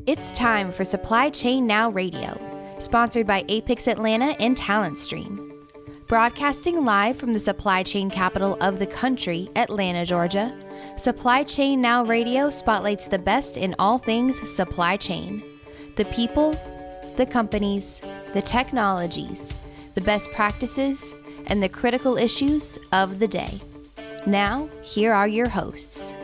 It's time for Supply Chain Now Radio, sponsored by Apex Atlanta and Talent Stream. Broadcasting live from the supply chain capital of the country, Atlanta, Georgia, Supply Chain Now Radio spotlights the best in all things supply chain. The people, the companies, the technologies, the best practices, and the critical issues of the day. Now, here are your hosts.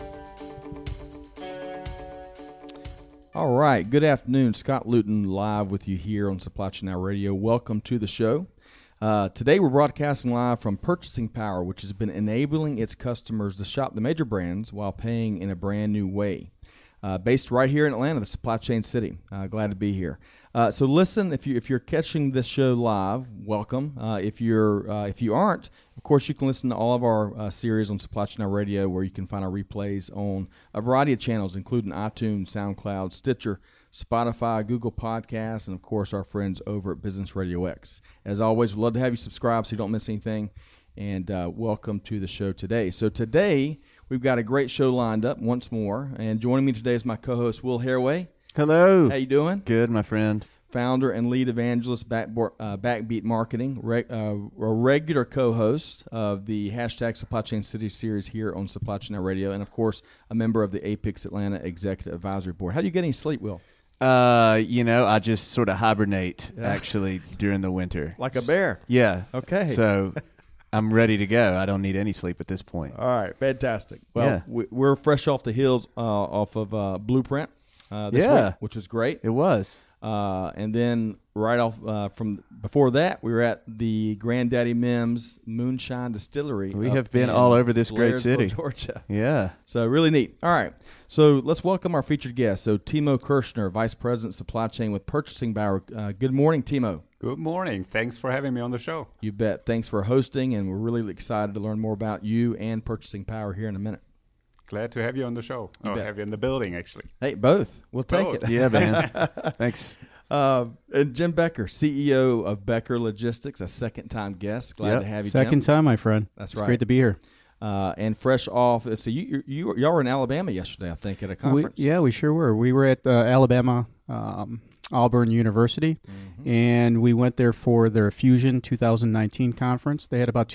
All right. Good afternoon. Scott Luton live with you here on Supply Chain Now Radio. Welcome to the show. Today we're broadcasting live from Purchasing Power, which has been enabling its customers to shop the major brands while paying in a brand new way. Based right here in Atlanta, the supply chain city. Glad to be here. So listen, if you're catching this show live, welcome. If you aren't, of course, you can listen to all of our series on Supply Chain Now Radio, where you can find our replays on a variety of channels, including iTunes, SoundCloud, Stitcher, Spotify, Google Podcasts, and, of course, our friends over at Business Radio X. As always, we'd love to have you subscribe so you don't miss anything, and welcome to the show today. So today, we've got a great show lined up once more, and joining me today is my co-host, Will Haraway. Hello. How you doing? Good, my friend. Founder and lead evangelist, Backbeat Marketing, a regular co-host of the Hashtag Supply Chain City series here on Supply Chain Now Radio, and, of course, a member of the Apex Atlanta Executive Advisory Board. How do you get any sleep, Will? I just sort of hibernate, actually, during the winter. Like a bear? Yeah. Okay. So I'm ready to go. I don't need any sleep at this point. All right. Fantastic. Well, we're fresh off the heels off of Blueprint this week, which was great. It was. And then right off from before that, we were at the Granddaddy Mims Moonshine Distillery. We have been all over this great Blairsville, city. Georgia. Yeah. So really neat. All right. So let's welcome our featured guest. So Timo Kirschner, Vice President Supply Chain with Purchasing Power. Good morning, Timo. Good morning. Thanks for having me on the show. You bet. Thanks for hosting, and we're really excited to learn more about you and Purchasing Power here in a minute. Glad to have you on the show. Have you in the building, actually. Hey, both. We'll take it. Yeah, man. Thanks. And Jim Becker, CEO of Becker Logistics, a second-time guest. Glad to have you, Second Jim. time, my friend. That's it's right. great to be here. And fresh off, so y'all were in Alabama yesterday, I think, at a conference. We sure were. We were at Alabama Auburn University, and we went there for their Fusion 2019 conference. They had about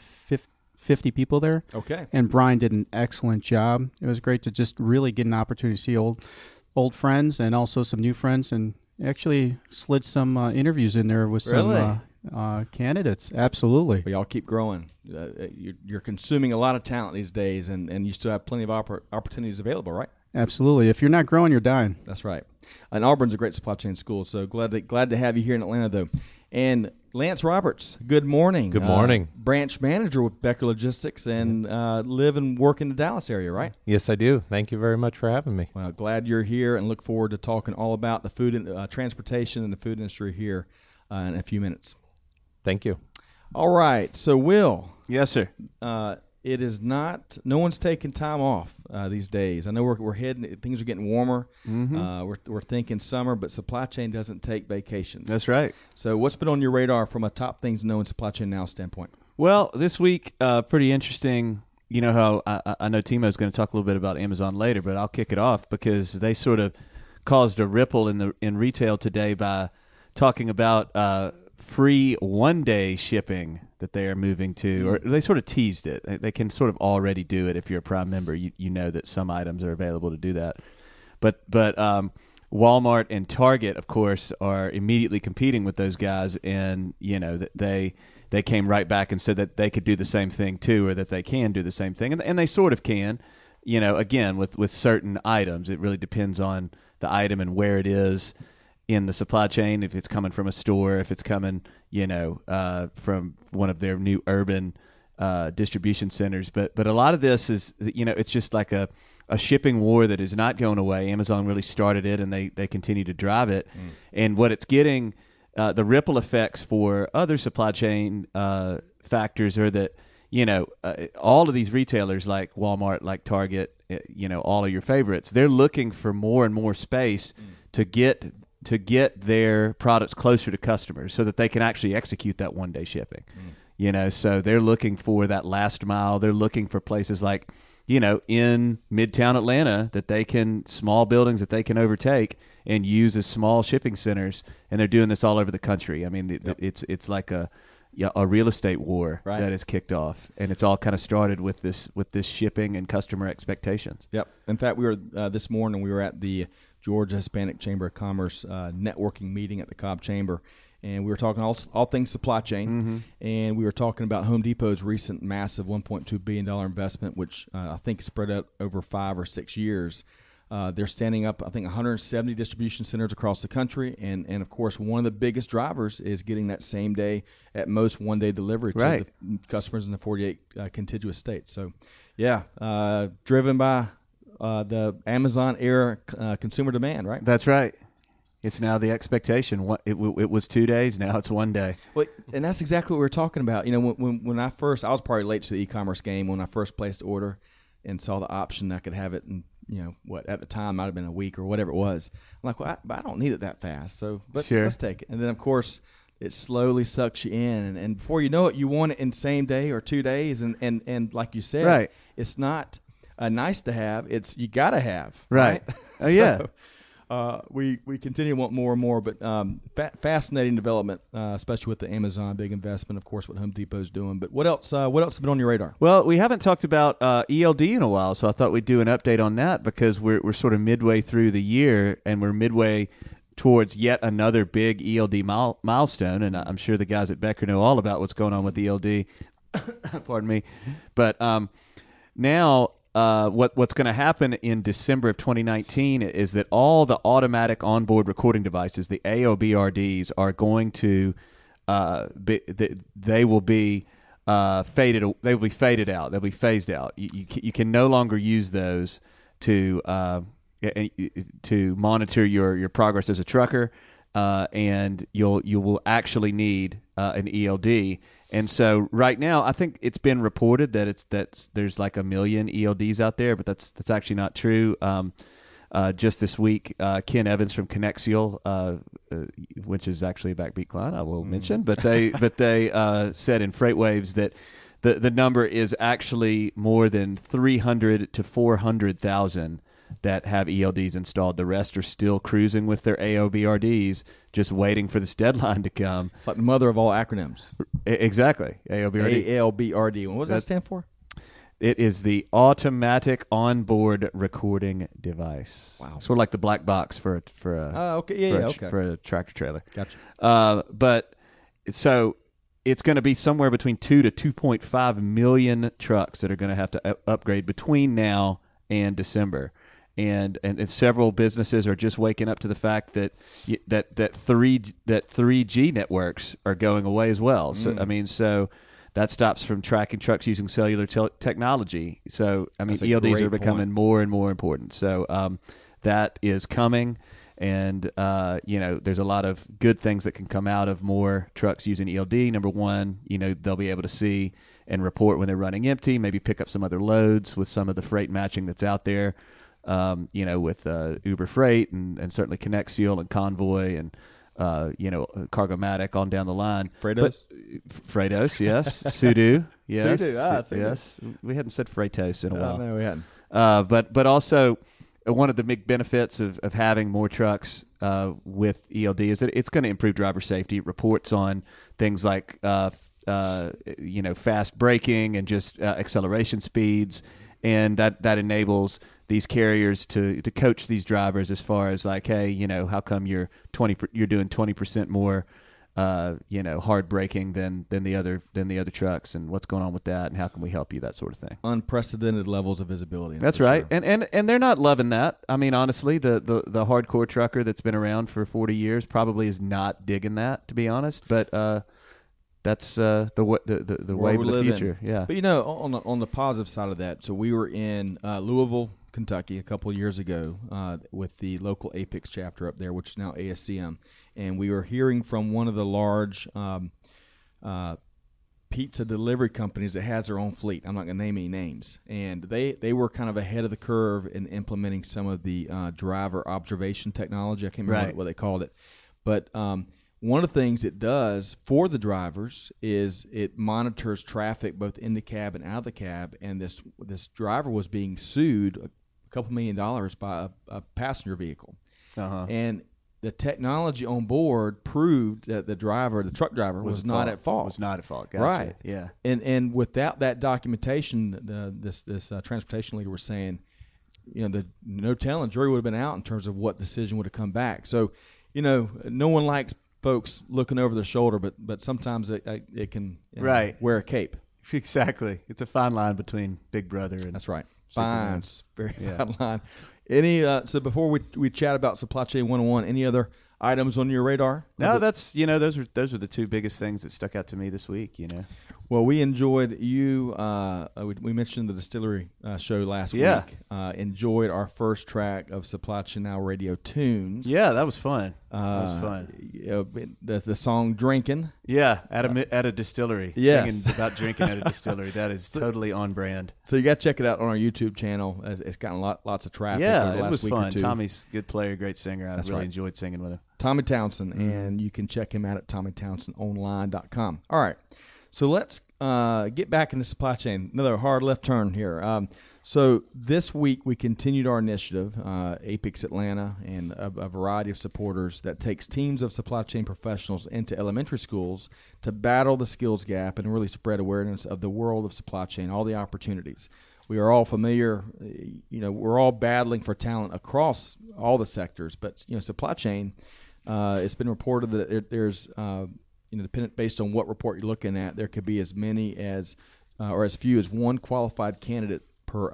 250 people there. Okay. And Brian did an excellent job. It was great to just really get an opportunity to see old friends and also some new friends, and actually slid some interviews in there with some candidates. Absolutely. But y'all keep growing. You're consuming a lot of talent these days, and you still have plenty of opportunities available, right? Absolutely. If you're not growing, you're dying. That's right. And Auburn's a great supply chain school, so glad to have you here in Atlanta, though. And Lance Roberts, good morning. Good morning. Branch manager with Becker Logistics, and live and work in the Dallas area, right? Yes, I do. Thank you very much for having me. Well, glad you're here, and look forward to talking all about the food and transportation and the food industry here in a few minutes. Thank you. All right. So, Will. Yes, sir. It is not. No one's taking time off these days. I know we're heading. Things are getting warmer. We're thinking summer, but supply chain doesn't take vacations. That's right. So, what's been on your radar from a top things to know in supply chain now standpoint? Well, this week, pretty interesting. You know how I know Timo's going to talk a little bit about Amazon later, but I'll kick it off because they sort of caused a ripple in retail today by talking about free one-day shipping that they are moving to, or they sort of teased it. They can sort of already do it if you're a Prime member. You know that some items are available to do that. But Walmart and Target, of course, are immediately competing with those guys, and you know that they came right back and said that they could do the same thing too, or that they can do the same thing, and they sort of can. You know, again, with certain items, it really depends on the item and where it is in the supply chain, if it's coming from a store, if it's coming, from one of their new urban distribution centers. But a lot of this is, it's just like a shipping war that is not going away. Amazon really started it, and they continue to drive it. And what it's getting, the ripple effects for other supply chain factors are that, all of these retailers like Walmart, like Target, all of your favorites, they're looking for more and more space to get their products closer to customers so that they can actually execute that one-day shipping. So they're looking for that last mile. They're looking for places like in Midtown Atlanta small buildings that they can overtake and use as small shipping centers, and they're doing this all over the country. I mean, it's like a real estate war that has kicked off, and it's all kind of started with this shipping and customer expectations. Yep. In fact, we were this morning we were at the Georgia Hispanic Chamber of Commerce networking meeting at the Cobb Chamber, and we were talking all things supply chain, and we were talking about Home Depot's recent massive $1.2 billion investment, which I think spread out over 5 or 6 years. They're standing up, I think, 170 distribution centers across the country, and of course, one of the biggest drivers is getting that same day, at most one-day delivery to the customers in the 48 contiguous states. So, driven by the Amazon era consumer demand, right? That's right. It's now the expectation. It was 2 days. Now it's 1 day. Well, and that's exactly what we were talking about. When I was probably late to the e-commerce game when I first placed the order and saw the option I could have it in, at the time might have been a week or whatever it was. I'm like, well, I don't need it that fast. So, but let's take it. And then, of course, it slowly sucks you in. And before you know it, you want it in same day or 2 days. And like you said, it's not nice to have. It's you got to have. Right. Oh, yeah. We continue to want more and more, but fascinating development, especially with the Amazon big investment, of course, what Home Depot's doing. But what else? What else has been on your radar? Well, we haven't talked about ELD in a while, so I thought we'd do an update on that because we're sort of midway through the year and we're midway towards yet another big ELD milestone. And I'm sure the guys at Becker know all about what's going on with ELD. Pardon me, but now. What's going to happen in December of 2019 is that all the automatic onboard recording devices, the AOBRDs, are going to they will be faded. They will be faded out. They'll be phased out. You can no longer use those to monitor your progress as a trucker, and you will actually need an ELD. And so right now, I think it's been reported that there's like 1 million ELDs out there, but that's actually not true. Just this week, Ken Evans from Connexial, which is actually a backbeat client, I will mention, but they said in FreightWaves that the number is actually more than 300 to 400,000 that have ELDs installed. The rest are still cruising with their AOBRDs, just waiting for this deadline to come. It's like the mother of all acronyms. Exactly. AOBRD. AOBRD. What does that stand for? It is the Automatic Onboard Recording Device. Wow. Sort of like the black box for a tractor trailer. Gotcha. But so it's going to be somewhere between 2 to 2.5 million trucks that are going to have to upgrade between now and December. And several businesses are just waking up to the fact that 3G networks are going away as well. So that stops from tracking trucks using cellular technology. So ELDs are becoming more and more important. So that is coming, and there's a lot of good things that can come out of more trucks using ELD. Number one, they'll be able to see and report when they're running empty. Maybe pick up some other loads with some of the freight matching that's out there. With Uber Freight and certainly Connexial and Convoy and Cargomatic on down the line. Freightos, yes. Sudo, yes. Sudo, yes. We hadn't said Freightos in a while. No, we hadn't. But also one of the big benefits of having more trucks with ELD is that it's going to improve driver safety. It reports on things like fast braking and just acceleration speeds, and that enables these carriers to coach these drivers as far as like, hey, how come you're doing 20% more hard braking than the other trucks, and what's going on with that, and how can we help you, that sort of thing. Unprecedented levels of visibility. That's right. Sure. And they're not loving that. I mean, honestly, the hardcore trucker that's been around for 40 years probably is not digging that, to be honest, but that's the wave of the future. Yeah. But on the positive side of that, so we were in Louisville, Kentucky a couple of years ago with the local Apex chapter up there, which is now ASCM, and we were hearing from one of the large pizza delivery companies that has their own fleet. I'm not going to name any names, and they were kind of ahead of the curve in implementing some of the driver observation technology. I can't remember what they called it, but one of the things it does for the drivers is it monitors traffic both in the cab and out of the cab. And this driver was being sued a couple $1 million by a passenger vehicle. And the technology on board proved that the truck driver, was not at fault. Was not at fault. Gotcha. Right. Yeah. And without that documentation, this transportation leader was saying, no telling, jury would have been out in terms of what decision would have come back. So, no one likes folks looking over their shoulder, but sometimes it can wear a cape. Exactly. It's a fine line between Big Brother and that's right. Superman. Fine line. So before we chat about Supply Chain 101, any other items on your radar? No, that's those are the two biggest things that stuck out to me this week. Well, we enjoyed you. We mentioned the distillery show last week. Enjoyed our first track of Supply Chain Now Radio tunes. Yeah, that was fun. The song "Drinking." Yeah, at a distillery. Yes. Singing about drinking at a distillery. That is totally on brand. So you got to check it out on our YouTube channel. It's gotten lots of traffic. Yeah, over the last it was week fun. or two. Tommy's a good player, great singer. I really enjoyed singing with him. Tommy Townsend, and you can check him out at TommyTownsendOnline.com. All right. So let's get back into supply chain. Another hard left turn here. So this week we continued our initiative, Apex Atlanta, and a variety of supporters that takes teams of supply chain professionals into elementary schools to battle the skills gap and really spread awareness of the world of supply chain, all the opportunities. We are all familiar, we're all battling for talent across all the sectors, but supply chain, it's been reported that there's dependent based on what report you're looking at, there could be as many as or as few as one qualified candidate per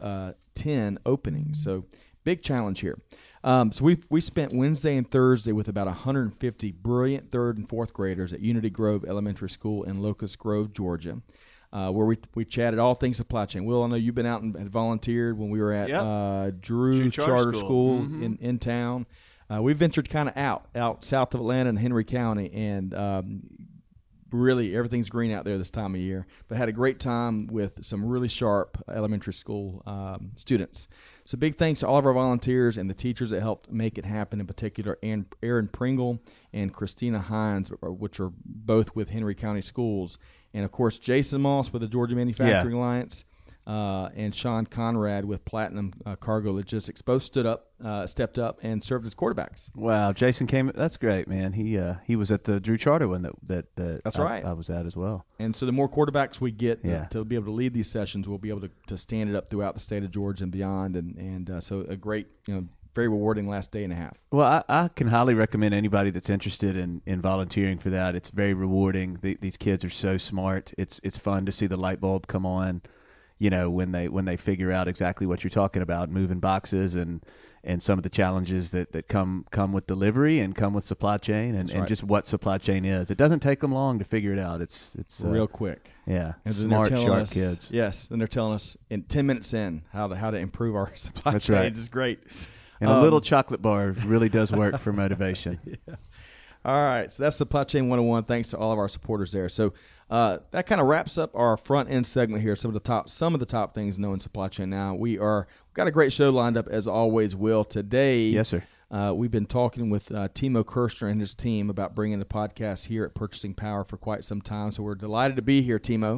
10 openings. So big challenge here. So we spent Wednesday and Thursday with about 150 brilliant third and fourth graders at Unity Grove Elementary School in Locust Grove, Georgia, where we chatted all things supply chain. Will, I know you've been out and volunteered when we were at Drew Charter School in town. We ventured kind of out south of Atlanta and Henry County, and really everything's green out there this time of year. But had a great time with some really sharp elementary school students. So big thanks to all of our volunteers and the teachers that helped make it happen, in particular Aaron Pringle and Christina Hines, which are both with Henry County Schools. And, of course, Jason Moss with the Georgia Manufacturing Alliance. And Sean Conrad with Platinum Cargo Logistics both stepped up and served as quarterbacks. Wow, Jason came. That's great, man. He was at the Drew Charter one that that's right. I was at as well. And so the more quarterbacks we get to be able to lead these sessions, we'll be able to stand it up throughout the state of Georgia and beyond. And so a great, very rewarding last day and a half. Well, I can highly recommend anybody that's interested in volunteering for that. It's very rewarding. These kids are so smart. It's fun to see the light bulb come on. When they figure out exactly what you're talking about, moving boxes and some of the challenges that come with delivery and come with supply chain and just what supply chain is. It doesn't take them long to figure it out. It's real quick. Yeah, and smart, sharp kids. Yes, then they're telling us in 10 minutes in how to improve our supply That's chain. Right. It's great. And a little chocolate bar really does work for motivation. Yeah. All right, so that's Supply Chain 101. Thanks to all of our supporters there. So that kind of wraps up our front end segment here. Some of the top things knowing supply chain now. We've got a great show lined up as always. Will today? Yes, sir. We've been talking with Timo Kirshner and his team about bringing the podcast here at Purchasing Power for quite some time. So we're delighted to be here, Timo.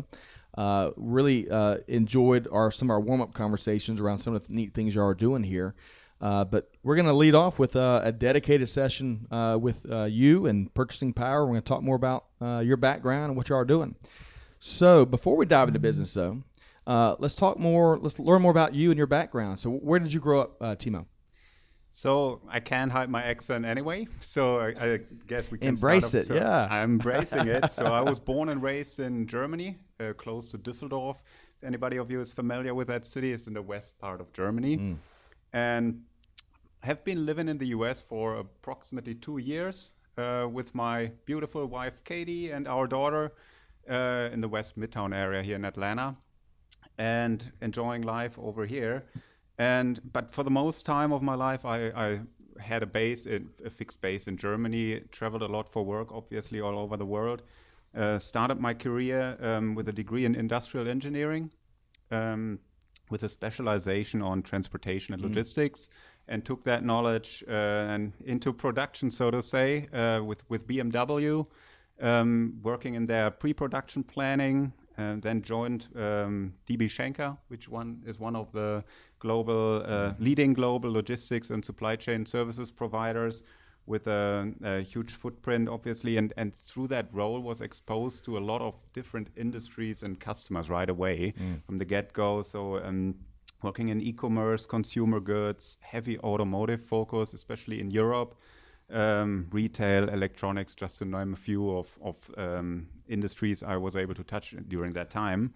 Really enjoyed some of our warm up conversations around some of the neat things you are doing here. But we're going to lead off with a dedicated session with you and Purchasing Power. We're going to talk more about your background and what you are doing. So before we dive into business, though, let's learn more about you and your background. So where did you grow up, Timo? So I can't hide my accent anyway. So I guess we can embrace it. Yeah, I'm embracing it. So I was born and raised in Germany, close to Düsseldorf. If anybody of you is familiar with that city, it's in the west part of Germany. And I have been living in the U.S. for approximately 2 years with my beautiful wife, Katie, and our daughter in the West Midtown area here in Atlanta, and enjoying life over here. But for the most time of my life, I had a fixed base in Germany, traveled a lot for work, obviously, all over the world. Started my career with a degree in industrial engineering. with a specialization on transportation and logistics, and took that knowledge and into production, so to say, with BMW, working in their pre-production planning, and then joined DB Schenker, which is one of the leading global logistics and supply chain services providers, with a huge footprint, obviously, and through that role was exposed to a lot of different industries and customers right away from the get-go. So working in e-commerce, consumer goods, heavy automotive focus, especially in Europe, retail, electronics, just to name a few of industries I was able to touch during that time.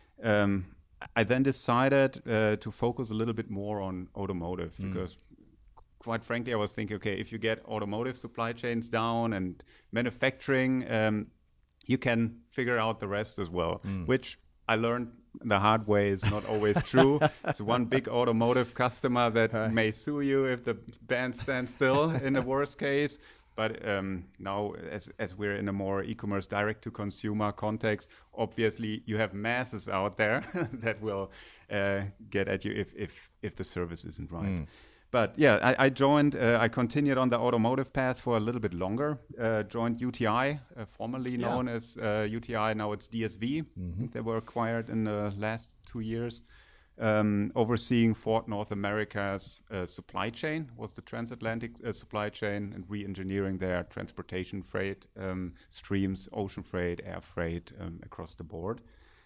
I then decided to focus a little bit more on automotive because, quite frankly, I was thinking, okay, if you get automotive supply chains down and manufacturing, you can figure out the rest as well, which I learned the hard way is not always true. It's one big automotive customer that may sue you if the band stands still in the worst case. But now, as we're in a more e-commerce direct-to-consumer context, obviously you have masses out there that will get at you if the service isn't right. But yeah, I joined, I continued on the automotive path for a little bit longer, joined UTI, formerly known as UTI, now it's DSV. I think they were acquired in the last 2 years, overseeing Ford North America's supply chain, was the transatlantic supply chain, and re-engineering their transportation freight streams, ocean freight, air freight, across the board.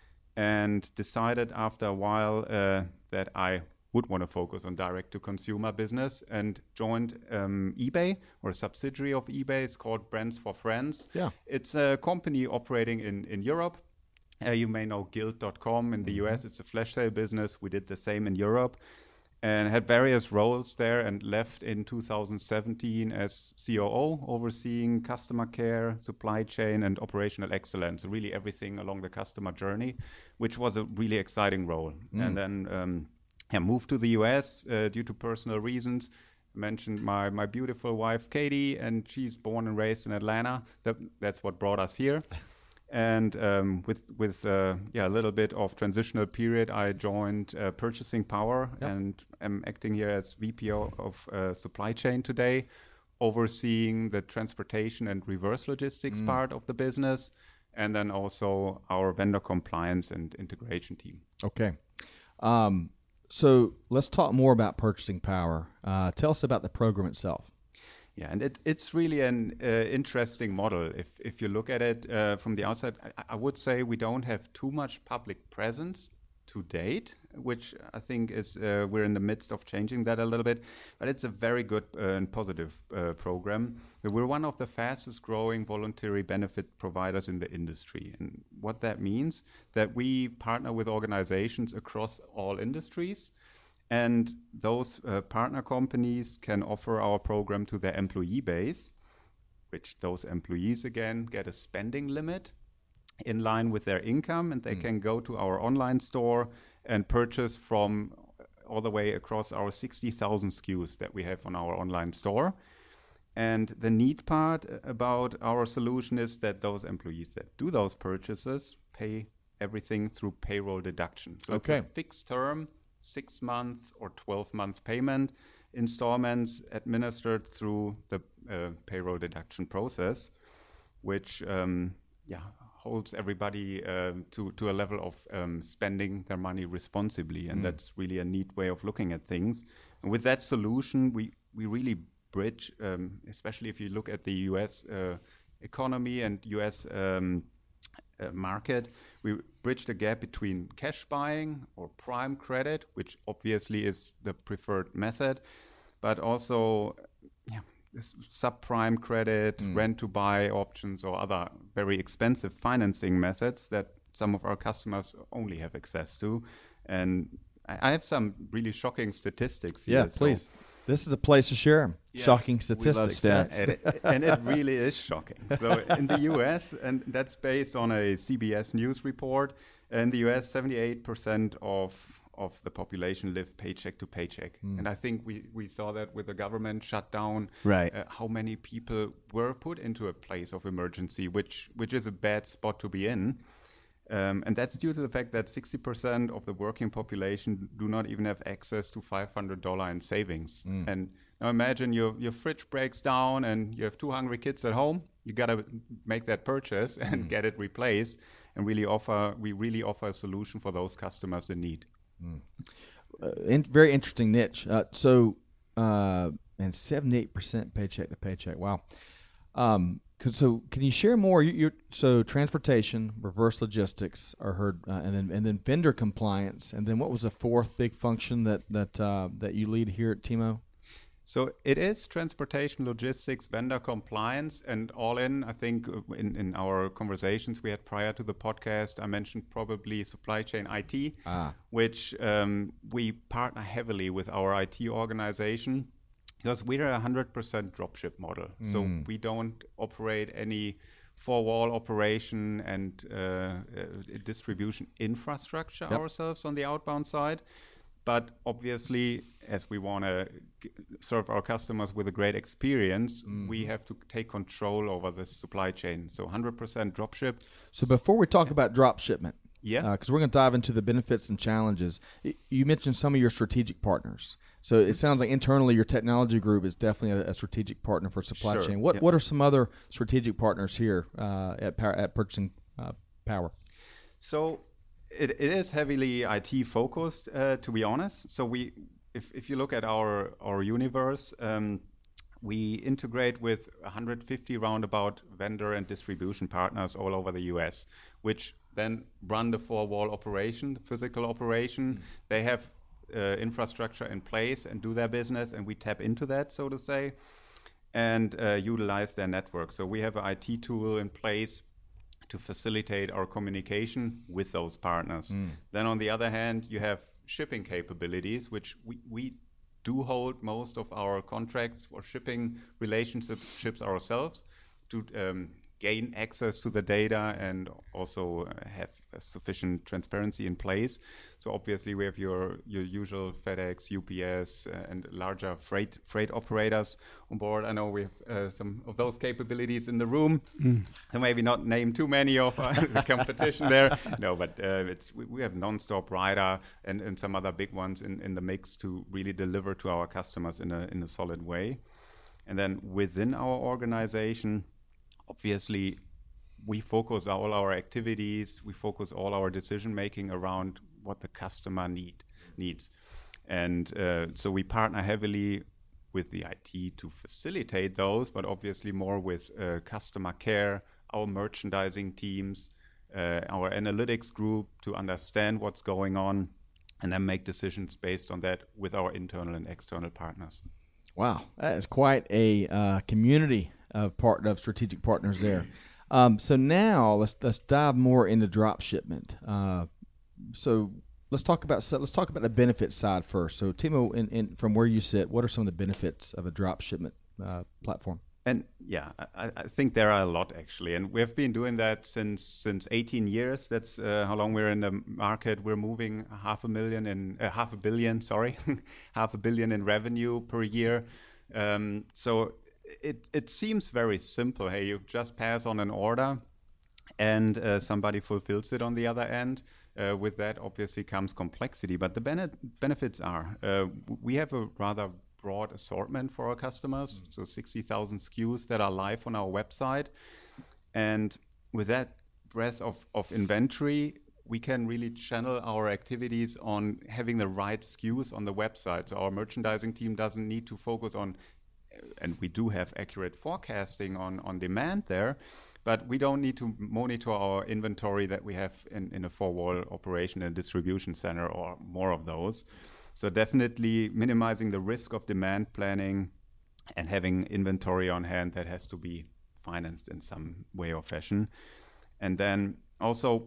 And decided after a while that I would want to focus on direct-to-consumer business, and joined eBay, or a subsidiary of eBay. It's called Brands for Friends. Yeah. It's a company operating in Europe. You may know Guild.com in the US. It's a flash sale business. We did the same in Europe and had various roles there, and left in 2017 as COO, overseeing customer care, supply chain, and operational excellence, really everything along the customer journey, which was a really exciting role. And then moved to the US due to personal reasons. I mentioned my beautiful wife, Katie, and she's born and raised in Atlanta. That's what brought us here. And with a little bit of transitional period, I joined Purchasing Power and am acting here as VP of supply chain today, overseeing the transportation and reverse logistics part of the business, and then also our vendor compliance and integration team. Okay. So let's talk more about Purchasing Power. Tell us about the program itself. Yeah, and it's really an interesting model. If you look at it from the outside, I would say we don't have too much public presence to date, which I think is we're in the midst of changing that a little bit. But it's a very good and positive program. We're one of the fastest growing voluntary benefit providers in the industry. And what that means, that we partner with organizations across all industries. And those partner companies can offer our program to their employee base, which those employees, again, get a spending limit in line with their income, and they can go to our online store and purchase from all the way across our 60,000 SKUs that we have on our online store. And the neat part about our solution is that those employees that do those purchases pay everything through payroll deduction. So it's a fixed term, 6-month or 12-month payment installments administered through the payroll deduction process, which holds everybody to a level of spending their money responsibly. And that's really a neat way of looking at things. And with that solution, we really bridge, especially if you look at the US economy and US market, we bridge the gap between cash buying or prime credit, which obviously is the preferred method, but also subprime credit, rent-to-buy options, or other very expensive financing methods that some of our customers only have access to. And I have some really shocking statistics here. Yeah, please. This is a place to share them. Yes, shocking statistics. We love stats. And it really is shocking. So in the US, and that's based on a CBS News report, in the US, 78% of the population live paycheck to paycheck. And I think we saw that with the government shutdown, how many people were put into a place of emergency, which is a bad spot to be in. And that's due to the fact that 60% of the working population do not even have access to $500 in savings. And now imagine your fridge breaks down and you have 2 hungry kids at home. You got to make that purchase and get it replaced, and we really offer a solution for those customers in need. Very interesting niche. And 78% paycheck to paycheck. Wow. So can you share more? So transportation, reverse logistics are heard, and then vendor compliance, and then what was the fourth big function that you lead here at Timo? So it is transportation, logistics, vendor compliance, and all in. I think in our conversations we had prior to the podcast, I mentioned probably supply chain IT, which we partner heavily with our IT organization because we're a 100% dropship model. So we don't operate any four-wall operation and distribution infrastructure ourselves on the outbound side. But obviously, as we want to serve our customers with a great experience, we have to take control over the supply chain. So 100% dropship. So before we talk about drop shipment, Yeah. Because we're going to dive into the benefits and challenges. You mentioned some of your strategic partners. So it sounds like internally your technology group is definitely a strategic partner for supply Sure. chain. What are some other strategic partners here at Purchasing Power? So it is heavily IT focused, to be honest. So if you look at our universe, we integrate with 150 roundabout vendor and distribution partners all over the US, which then run the four-wall operation, the physical operation. They have infrastructure in place and do their business, and we tap into that, so to say, and utilize their network. So we have an IT tool in place to facilitate our communication with those partners. Then on the other hand, you have shipping capabilities, which we do hold most of our contracts for shipping relationships ourselves to gain access to the data and also have sufficient transparency in place. So obviously we have your usual FedEx, UPS, and larger freight operators on board. I know we have some of those capabilities in the room. So maybe not name too many of the competition there. No, but we have Nonstop, Ryder, and some other big ones in the mix to really deliver to our customers in a solid way. And then within our organization, obviously, we focus all our activities, we focus all our decision-making around what the customer needs. And so we partner heavily with the IT to facilitate those, but obviously more with customer care, our merchandising teams, our analytics group to understand what's going on, and then make decisions based on that with our internal and external partners. Wow, that is quite a community of strategic partners there. So now let's dive more into drop shipment. So let's talk about the benefit side first. So Timo, from where you sit, what are some of the benefits of a drop shipment platform? And yeah, I think there are a lot actually, and we've been doing that since 18 years. That's how long we're in the market. We're moving $500 million in revenue per year. So it seems very simple. Hey, you just pass on an order, and somebody fulfills it on the other end. With that, obviously, comes complexity. But the benefits are we have a rather broad assortment for our customers, so 60,000 SKUs that are live on our website. And with that breadth of inventory, we can really channel our activities on having the right SKUs on the website. So our merchandising team doesn't need to focus on, and we do have accurate forecasting on demand there, but we don't need to monitor our inventory that we have in a four-wall operation and distribution center or more of those. So definitely minimizing the risk of demand planning and having inventory on hand that has to be financed in some way or fashion. And then also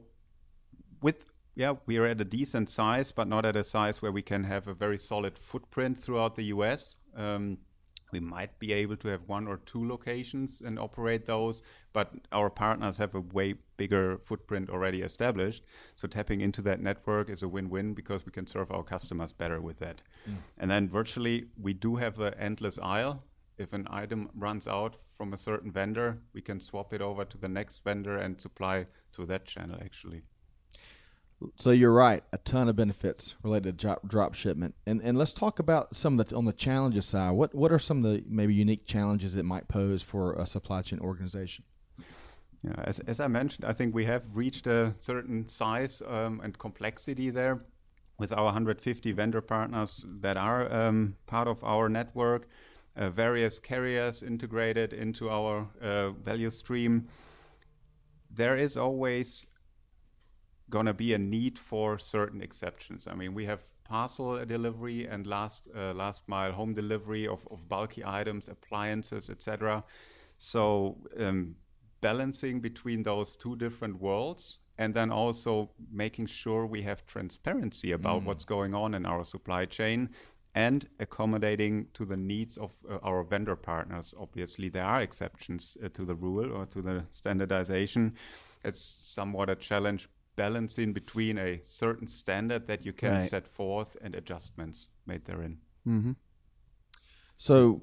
we are at a decent size, but not at a size where we can have a very solid footprint throughout the US. We might be able to have 1 or 2 locations and operate those, but our partners have a way bigger footprint already established. So tapping into that network is a win-win because we can serve our customers better with that. And then virtually, we do have an endless aisle. If an item runs out from a certain vendor, we can swap it over to the next vendor and supply through that channel, actually. So you're right, a ton of benefits related to drop shipment. And let's talk about some of the on the challenges side. What are some of the maybe unique challenges it might pose for a supply chain organization? Yeah, as I mentioned, I think we have reached a certain size and complexity there with our 150 vendor partners that are part of our network, various carriers integrated into our value stream. There is always going to be a need for certain exceptions. I mean, we have parcel delivery and last mile home delivery of bulky items, appliances, etc. So balancing between those two different worlds, and then also making sure we have transparency about what's going on in our supply chain and accommodating to the needs of our vendor partners. Obviously, there are exceptions to the rule or to the standardization. It's somewhat a challenge balancing between a certain standard that you can set forth and adjustments made therein. Mm-hmm. So,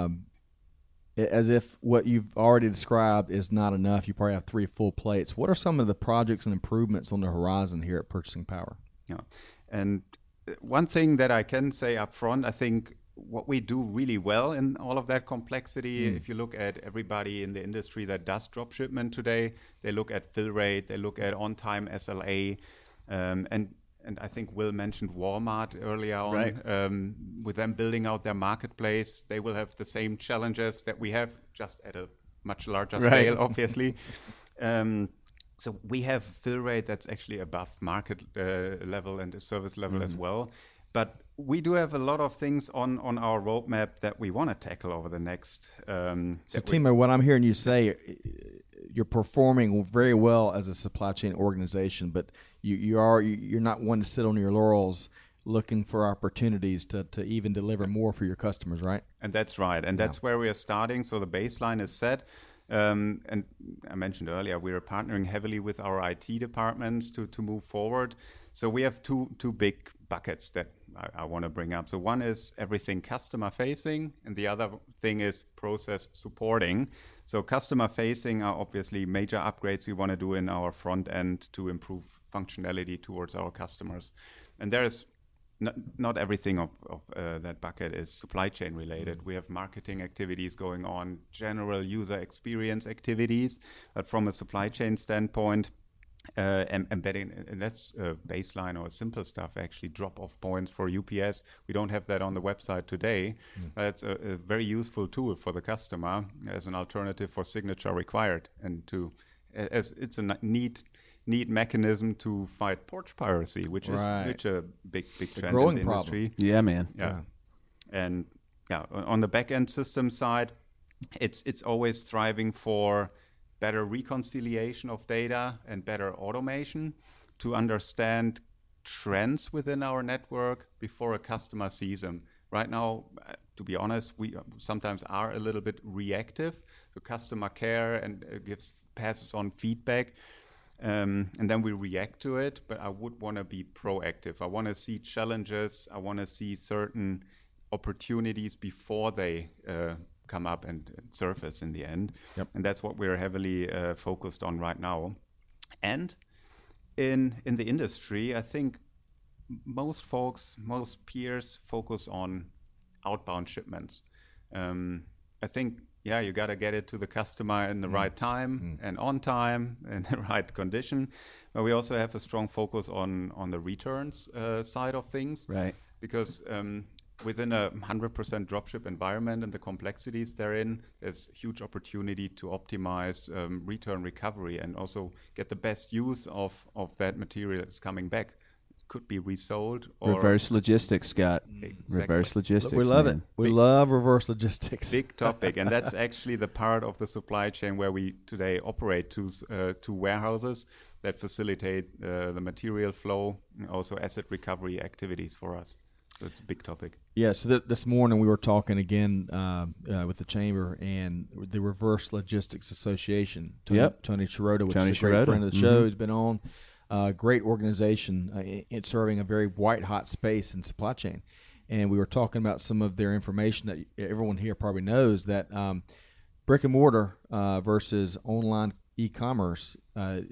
as if what you've already described is not enough, you probably have 3 full plates. What are some of the projects and improvements on the horizon here at Purchasing Power? Yeah, and one thing that I can say up front, I think what we do really well in all of that complexity, if you look at everybody in the industry that does drop shipment today, they look at fill rate, they look at on-time SLA, and I think Will mentioned Walmart earlier on. With them building out their marketplace, they will have the same challenges that we have, just at a much larger scale, obviously. So we have fill rate that's actually above market level and service level as well. But we do have a lot of things on our roadmap that we want to tackle over the next. So, Timo, what I'm hearing you say, you're performing very well as a supply chain organization, but you're not one to sit on your laurels looking for opportunities to even deliver more for your customers, right? And that's right, and that's where we are starting. So the baseline is set. And I mentioned earlier, we are partnering heavily with our IT departments to move forward. So we have two big buckets that I want to bring up. So one is everything customer facing, and the other thing is process supporting. So customer facing are obviously major upgrades we want to do in our front end to improve functionality towards our customers. And there is not everything of that bucket is supply chain related. We have marketing activities going on, general user experience activities, but from a supply chain standpoint, embedding, and that's baseline or simple stuff, actually drop-off points for UPS. We don't have that on the website today. That's a very useful tool for the customer as an alternative for signature required, and as it's a neat mechanism to fight porch piracy, which is a big trend in the industry. Yeah, man. Yeah. And on the back end system side, it's always striving for better reconciliation of data and better automation to understand trends within our network before a customer sees them. Right now, to be honest, we sometimes are a little bit reactive. The customer care and passes on feedback, and then we react to it. But I would want to be proactive. I want to see challenges. I want to see certain opportunities before they come up and surface in the end. And that's what we're heavily focused on right now. And in the industry, I think most peers focus on outbound shipments. I think, you got to get it to the customer in the right time and on time and the right condition. But we also have a strong focus on the returns side of things. Right. Because within a 100% dropship environment and the complexities therein, there's huge opportunity to optimize return recovery and also get the best use of that material that's coming back. Could be resold or reverse logistics, Scott. Exactly. Reverse logistics. We love it. We love reverse logistics. Big topic, and that's actually the part of the supply chain where we today operate two warehouses that facilitate the material flow and also asset recovery activities for us. So it's a big topic. Yeah, so this morning we were talking again with the Chamber and the Reverse Logistics Association. Tony Chirota, which is a great friend of the show, who's been on. Great organization in serving a very white-hot space in supply chain. And we were talking about some of their information that everyone here probably knows, that brick and mortar versus online e-commerce,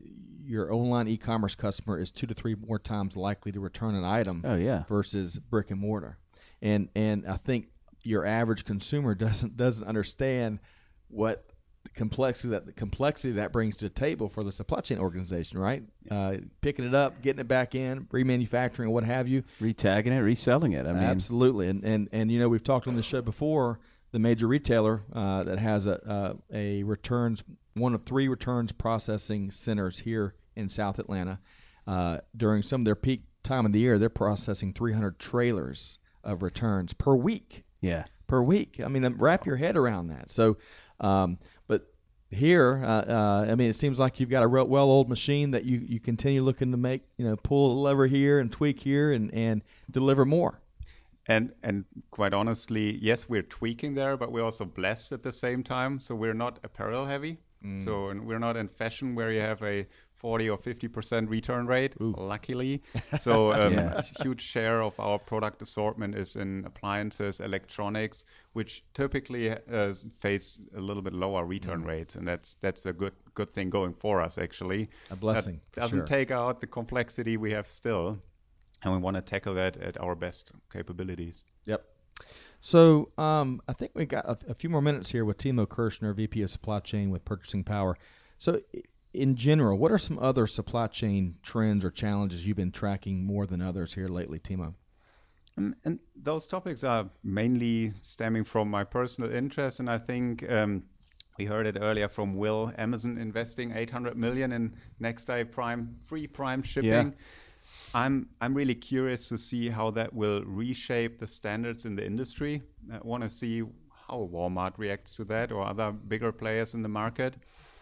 your online e-commerce customer is 2 to 3 more times likely to return an item versus brick and mortar. And I think your average consumer doesn't understand what the complexity that brings to the table for the supply chain organization, right? Picking it up, getting it back in, remanufacturing, what have you, retagging it, reselling it. I mean, absolutely. And you know, we've talked on the show before. The major retailer that has a returns, one of 3 returns processing centers here in South Atlanta. During some of their peak time of the year, they're processing 300 trailers of returns per week. Yeah, per week. I mean, wrap your head around that. So, but here, I mean, it seems like you've got a well-oiled machine that you continue looking to make, pull a lever here and tweak here and deliver more. And quite honestly, yes, we're tweaking there, but we're also blessed at the same time. So we're not apparel heavy. So and we're not in fashion where you have a 40 or 50% return rate, luckily. So a huge share of our product assortment is in appliances, electronics, which typically face a little bit lower return rates. And that's a good thing going for us, actually. A blessing. That doesn't take out the complexity we have still. And we want to tackle that at our best capabilities. Yep. So I think we got a few more minutes here with Timo Kirschner, VP of Supply Chain with Purchasing Power. So in general, what are some other supply chain trends or challenges you've been tracking more than others here lately, Timo? And those topics are mainly stemming from my personal interest. And I think we heard it earlier from Will, Amazon investing $800 million in next day free prime shipping. Yeah. I'm really curious to see how that will reshape the standards in the industry. I want to see how Walmart reacts to that or other bigger players in the market.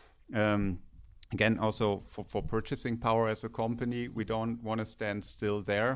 Again, also for Purchasing Power as a company, we don't want to stand still there.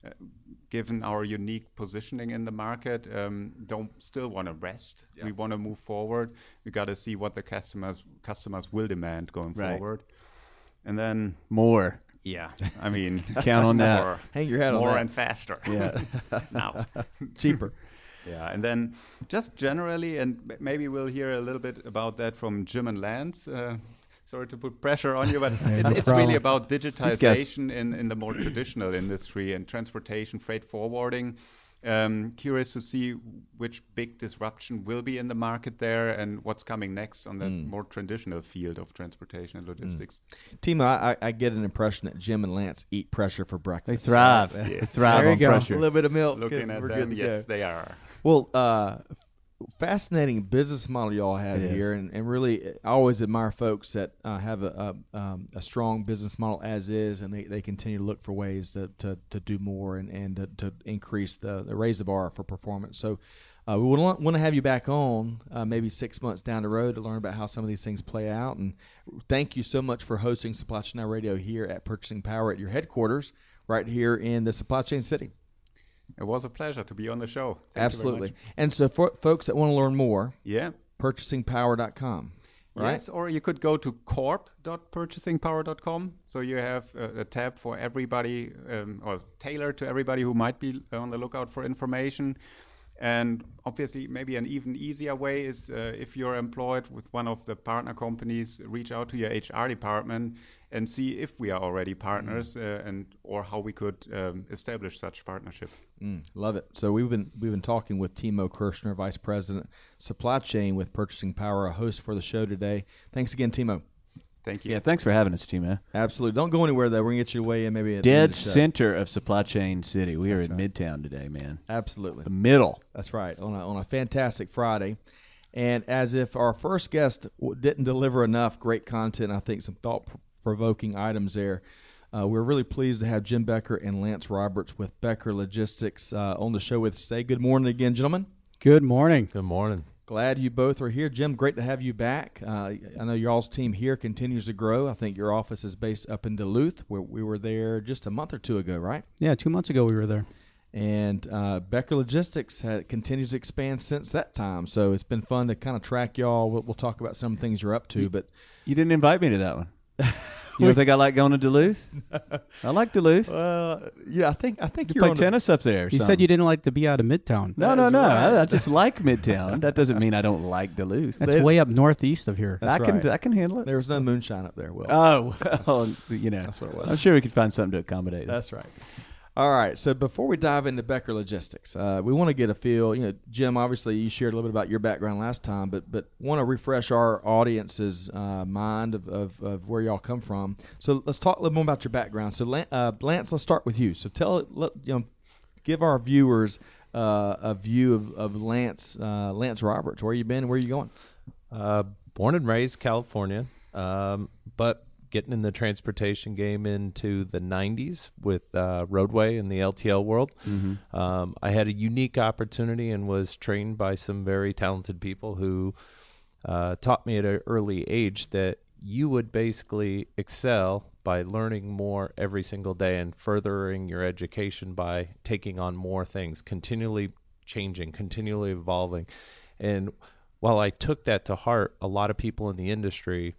Given our unique positioning in the market, don't still want to rest. Yeah. We want to move forward. We got to see what the customers will demand going forward. And then more. Yeah, I mean, count on that. More, hang your hat on that. More and faster. Yeah, now cheaper. Yeah, and then just generally, and maybe we'll hear a little bit about that from Jim and Lance. Sorry to put pressure on you, but it's really about digitization in the more traditional industry and transportation, freight forwarding. Curious to see which big disruption will be in the market there and what's coming next on the more traditional field of transportation and logistics. Timo, I get an impression that Jim and Lance eat pressure for breakfast. They thrive. Right? They thrive on pressure. A little bit of milk. Looking at them, yes, they are. Well, fascinating business model you all have here, and really I always admire folks that have a strong business model as is, and they continue to look for ways to do more and to increase raise the bar for performance. So we want to have you back on maybe 6 months down the road to learn about how some of these things play out. And thank you so much for hosting Supply Chain Now Radio here at Purchasing Power at your headquarters right here in the Supply Chain City. It was a pleasure to be on the show. Thank Absolutely. And so for folks that want to learn more, purchasingpower.com, right? Yes, or you could go to corp.purchasingpower.com. So you have a tab for everybody or tailored to everybody who might be on the lookout for information. And obviously, maybe an even easier way is if you're employed with one of the partner companies, reach out to your HR department and see if we are already partners and or how we could establish such partnership. Love it. So we've been talking with Timo Kirschner, Vice President Supply Chain with Purchasing Power, a host for the show today. Thanks again, Timo. Thank you. Yeah, thanks for having us, Timo. Absolutely. Don't go anywhere, though. We're going to get you away in maybe at dead center of Supply Chain City. We are in right. Midtown today, man. Absolutely. The middle. That's right, on a fantastic Friday. And as if our first guest didn't deliver enough great content, I think some thought-provoking items there, we're really pleased to have Jim Becker and Lance Roberts with Becker Logistics on the show with us today. Good morning again, gentlemen. Good morning. Good morning. Glad you both are here. Jim, great to have you back. I know your all's team here continues to grow. I think your office is based up in Duluth, where we were there just a month or two ago, right? Yeah, 2 months ago we were there. And Becker Logistics continues to expand since that time. So it's been fun to kind of track y'all. We'll talk about some things you're up to. But you didn't invite me to that one. You don't think I like going to Duluth? I like Duluth. Yeah, I think You you're play on tennis up there. or He said something. you didn't like to be out of Midtown. No. That's right. I just like Midtown. That doesn't mean I don't like Duluth. That's way up northeast of here. That's right. I can handle it. There was no moonshine up there, Will. Oh, well, That's what it was. I'm sure we could find something to accommodate. That's right. All right. So before we dive into Becker Logistics, we want to get a feel. Jim, obviously you shared a little bit about your background last time, but want to refresh our audience's mind of where y'all come from. So let's talk a little more about your background. So Lance, let's start with you. So give our viewers a view of Lance Roberts. Where you been? And where you going? Born and raised California, but getting in the transportation game into the 90s with Roadway and the LTL world. Mm-hmm. I had a unique opportunity and was trained by some very talented people who taught me at an early age that you would basically excel by learning more every single day and furthering your education by taking on more things, continually changing, continually evolving. And while I took that to heart, a lot of people in the industry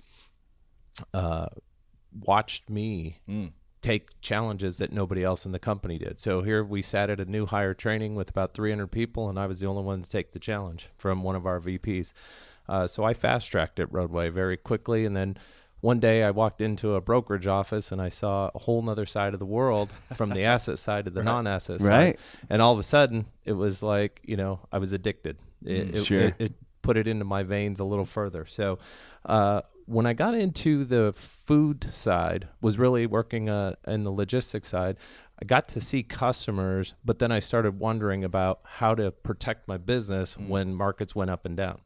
watched me take challenges that nobody else in the company did. So here we sat at a new hire training with about 300 people, and I was the only one to take the challenge from one of our VPs. So I fast-tracked at Roadway very quickly, and then one day I walked into a brokerage office, and I saw a whole nother side of the world from the asset side to the non-asset side. Right. And all of a sudden, it was like, I was addicted. It put it into my veins a little further. So when I got into the food side, was really working in the logistics side, I got to see customers, but then I started wondering about how to protect my business when markets went up and down.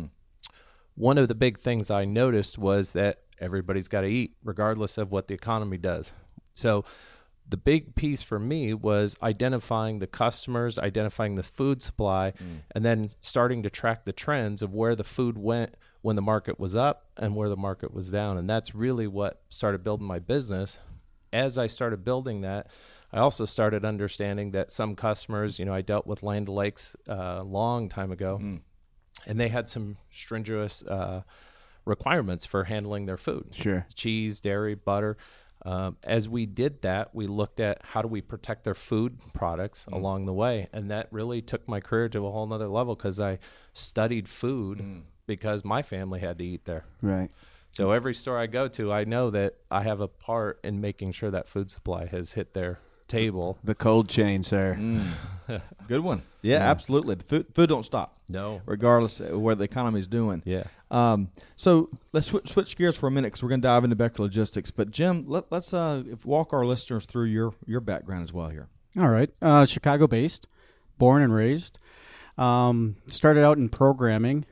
One of the big things I noticed was that everybody's got to eat, regardless of what the economy does. So the big piece for me was identifying the customers, identifying the food supply, and then starting to track the trends of where the food went when the market was up and where the market was down. And that's really what started building my business. As I started building that, I also started understanding that some customers, I dealt with Land O'Lakes a long time ago, and they had some stringent requirements for handling their food. Sure. Cheese, dairy, butter. As we did that, we looked at how do we protect their food products along the way. And that really took my career to a whole nother level because I studied food because my family had to eat there. Right. So every store I go to, I know that I have a part in making sure that food supply has hit their table. The cold chain, sir. Good one. Yeah, absolutely. The food don't stop. No. Regardless of where the economy is doing. Yeah. So let's switch gears for a minute because we're going to dive into Becker Logistics. But Jim, let's walk our listeners through your background as well here. All right. Chicago-based, born and raised. Started out in programming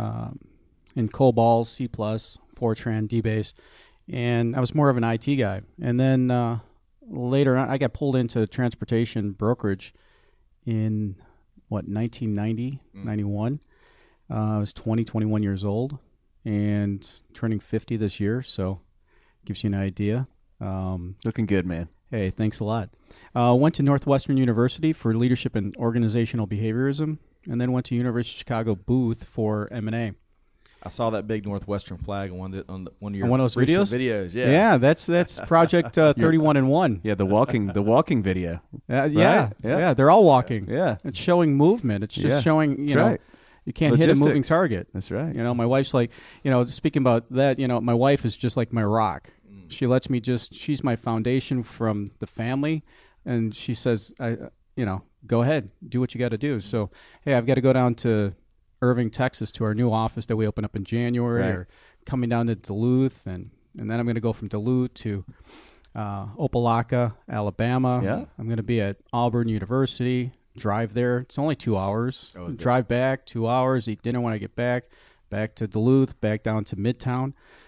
in COBOL, C++, Fortran, DBase, and I was more of an IT guy. And then later on, I got pulled into transportation brokerage in, 1990, 91. I was 21 years old and turning 50 this year, so gives you an idea. Looking good, man. Hey, thanks a lot. Went to Northwestern University for leadership and organizational behaviorism, and then went to University of Chicago Booth for M&A. I saw that big Northwestern flag on one of your On one of those recent videos? Yeah, that's Project 31 and 1. Yeah, the walking video. Yeah, Yeah. they're all walking. Yeah. It's showing movement. It's just showing, That's right. you can't hit a moving Logistics. target. That's right. My wife's like, speaking about that, my wife is just like my rock. She lets me she's my foundation from the family. And she says, go ahead, do what you got to do. So, hey, I've got to go down to Irving, Texas, to our new office that we open up in January, Right. or coming down to Duluth, and then I'm going to go from Duluth to Opelika, Alabama. Yeah. I'm going to be at Auburn University, drive there. It's only 2 hours. Drive back, 2 hours, eat dinner when I get back to Duluth, back down to Midtown.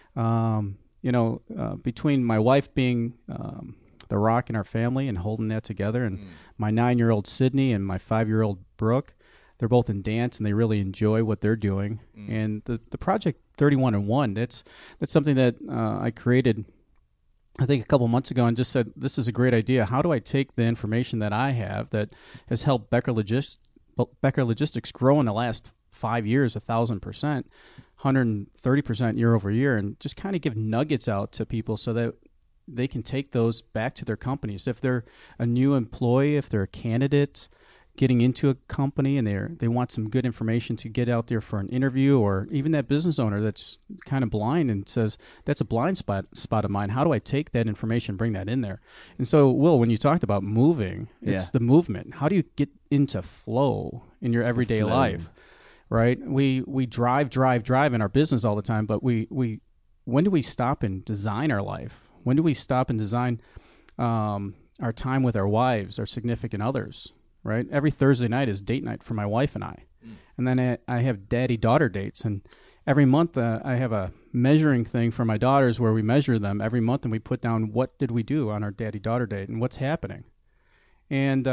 Between my wife being the rock in our family and holding that together, and my 9-year-old Sydney and my 5-year-old Brooke, they're both in dance and they really enjoy what they're doing. And the Project 31 and 1, that's something that I created, I think, a couple months ago, and just said, this is a great idea. How do I take the information that I have that has helped Becker Logistics grow in the last 5 years 1,000%, 130% year over year, and just kind of give nuggets out to people so that they can take those back to their companies. If they're a new employee, if they're a candidate getting into a company and they want some good information to get out there for an interview, or even that business owner that's kind of blind and says, that's a blind spot of mine. How do I take that information, bring that in there? And so, Will, when you talked about moving, it's the movement. How do you get into flow in your everyday life, right? We drive in our business all the time, but when do we stop and design our life? When do we stop and design our time with our wives, our significant others? Right? Every Thursday night is date night for my wife and I. And then I have daddy-daughter dates. And every month I have a measuring thing for my daughters where we measure them every month and we put down what did we do on our daddy-daughter date and what's happening. And,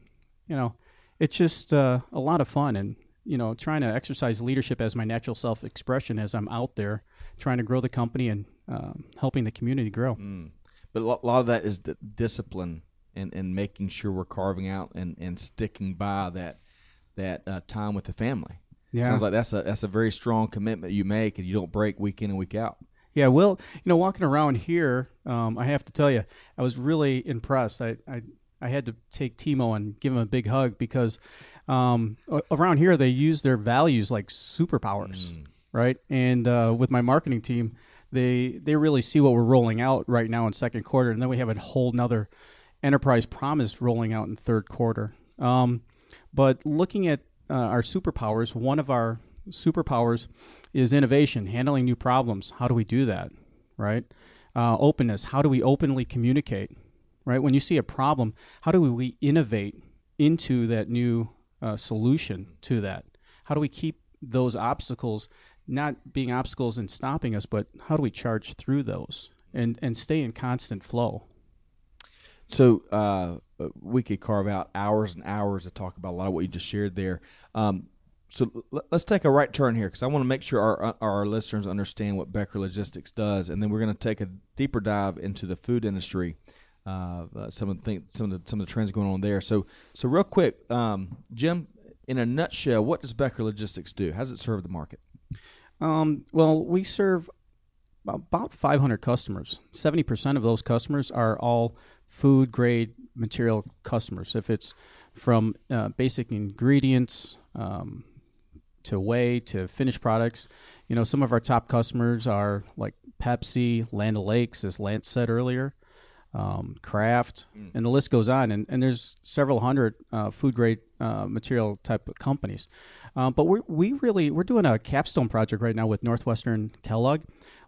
it's just a lot of fun. And, trying to exercise leadership as my natural self-expression as I'm out there trying to grow the company and helping the community grow. But a lot of that is the discipline. And making sure we're carving out and sticking by that time with the family. Yeah. Sounds like that's a very strong commitment you make, and you don't break week in and week out. Yeah, well, walking around here, I have to tell you, I was really impressed. I had to take Timo and give him a big hug because around here they use their values like superpowers, right? And with my marketing team, they really see what we're rolling out right now in second quarter, and then we have a whole nother Enterprise Promise rolling out in third quarter. But looking at our superpowers, one of our superpowers is innovation, handling new problems. How do we do that, right? Openness. How do we openly communicate, right? When you see a problem, how do we innovate into that new solution to that? How do we keep those obstacles not being obstacles and stopping us, but how do we charge through those and stay in constant flow? So we could carve out hours and hours to talk about a lot of what you just shared there. So let's take a right turn here because I want to make sure our listeners understand what Becker Logistics does, and then we're going to take a deeper dive into the food industry, some of the trends going on there. So real quick, Jim, in a nutshell, what does Becker Logistics do? How does it serve the market? Well, we serve about 500 customers. 70% of those customers are all food grade material customers. If it's from basic ingredients to whey to finished products, some of our top customers are like Pepsi, Land O'Lakes, as Lance said earlier, Kraft, and the list goes on. And there's several hundred food grade material type of companies. But we're doing a capstone project right now with Northwestern Kellogg.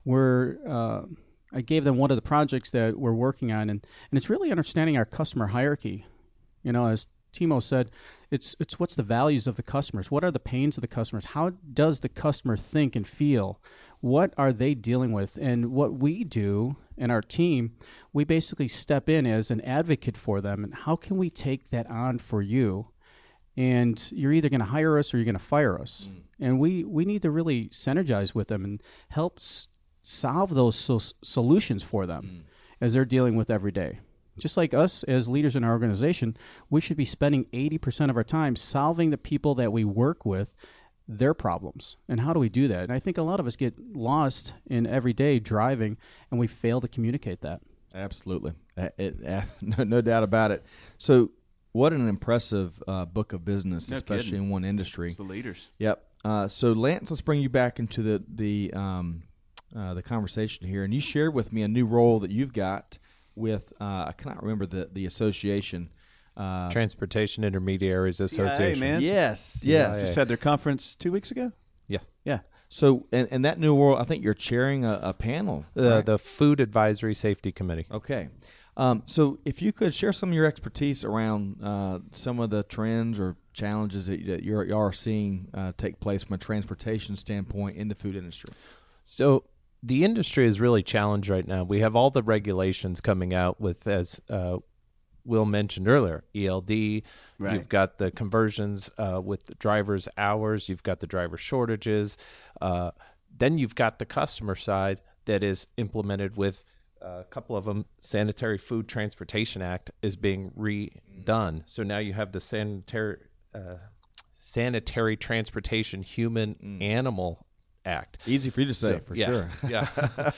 I gave them one of the projects that we're working on, and it's really understanding our customer hierarchy. As Timo said, it's what's the values of the customers? What are the pains of the customers? How does the customer think and feel? What are they dealing with? And what we do in our team, we basically step in as an advocate for them. And how can we take that on for you? And you're either going to hire us or you're going to fire us. And we need to really synergize with them and help solve those solutions for them as they're dealing with every day. Just like us as leaders in our organization, we should be spending 80% of our time solving the people that we work with, their problems. And how do we do that? And I think a lot of us get lost in everyday driving, and we fail to communicate that. Absolutely. No doubt about it. So what an impressive book of business, especially in one industry. It's the leaders. Yep. So Lance, let's bring you back into the conversation here. And you shared with me a new role that you've got with, I cannot remember the association. Transportation Intermediaries Association. man. Yes. Just had their conference 2 weeks ago? Yeah. So, and that new role, I think you're chairing a panel. Right? The Food Advisory Safety Committee. Okay. So if you could share some of your expertise around some of the trends or challenges that you are seeing take place from a transportation standpoint in the food industry. So the industry is really challenged right now. We have all the regulations coming out with, as Will mentioned earlier, ELD. Right. You've got the conversions with the driver's hours. You've got the driver shortages. Then you've got the customer side that is implemented with a couple of them. Sanitary Food Transportation Act is being redone. So now you have the sanitary transportation human animal Act. Easy for you to say, sure. Yeah.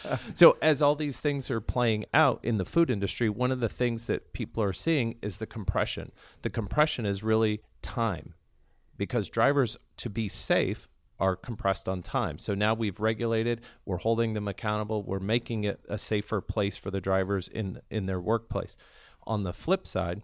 So as all these things are playing out in the food industry, one of the things that people are seeing is the compression. The compression is really time, because drivers, to be safe, are compressed on time. So now we've regulated, we're holding them accountable, we're making it a safer place for the drivers in their workplace. On the flip side,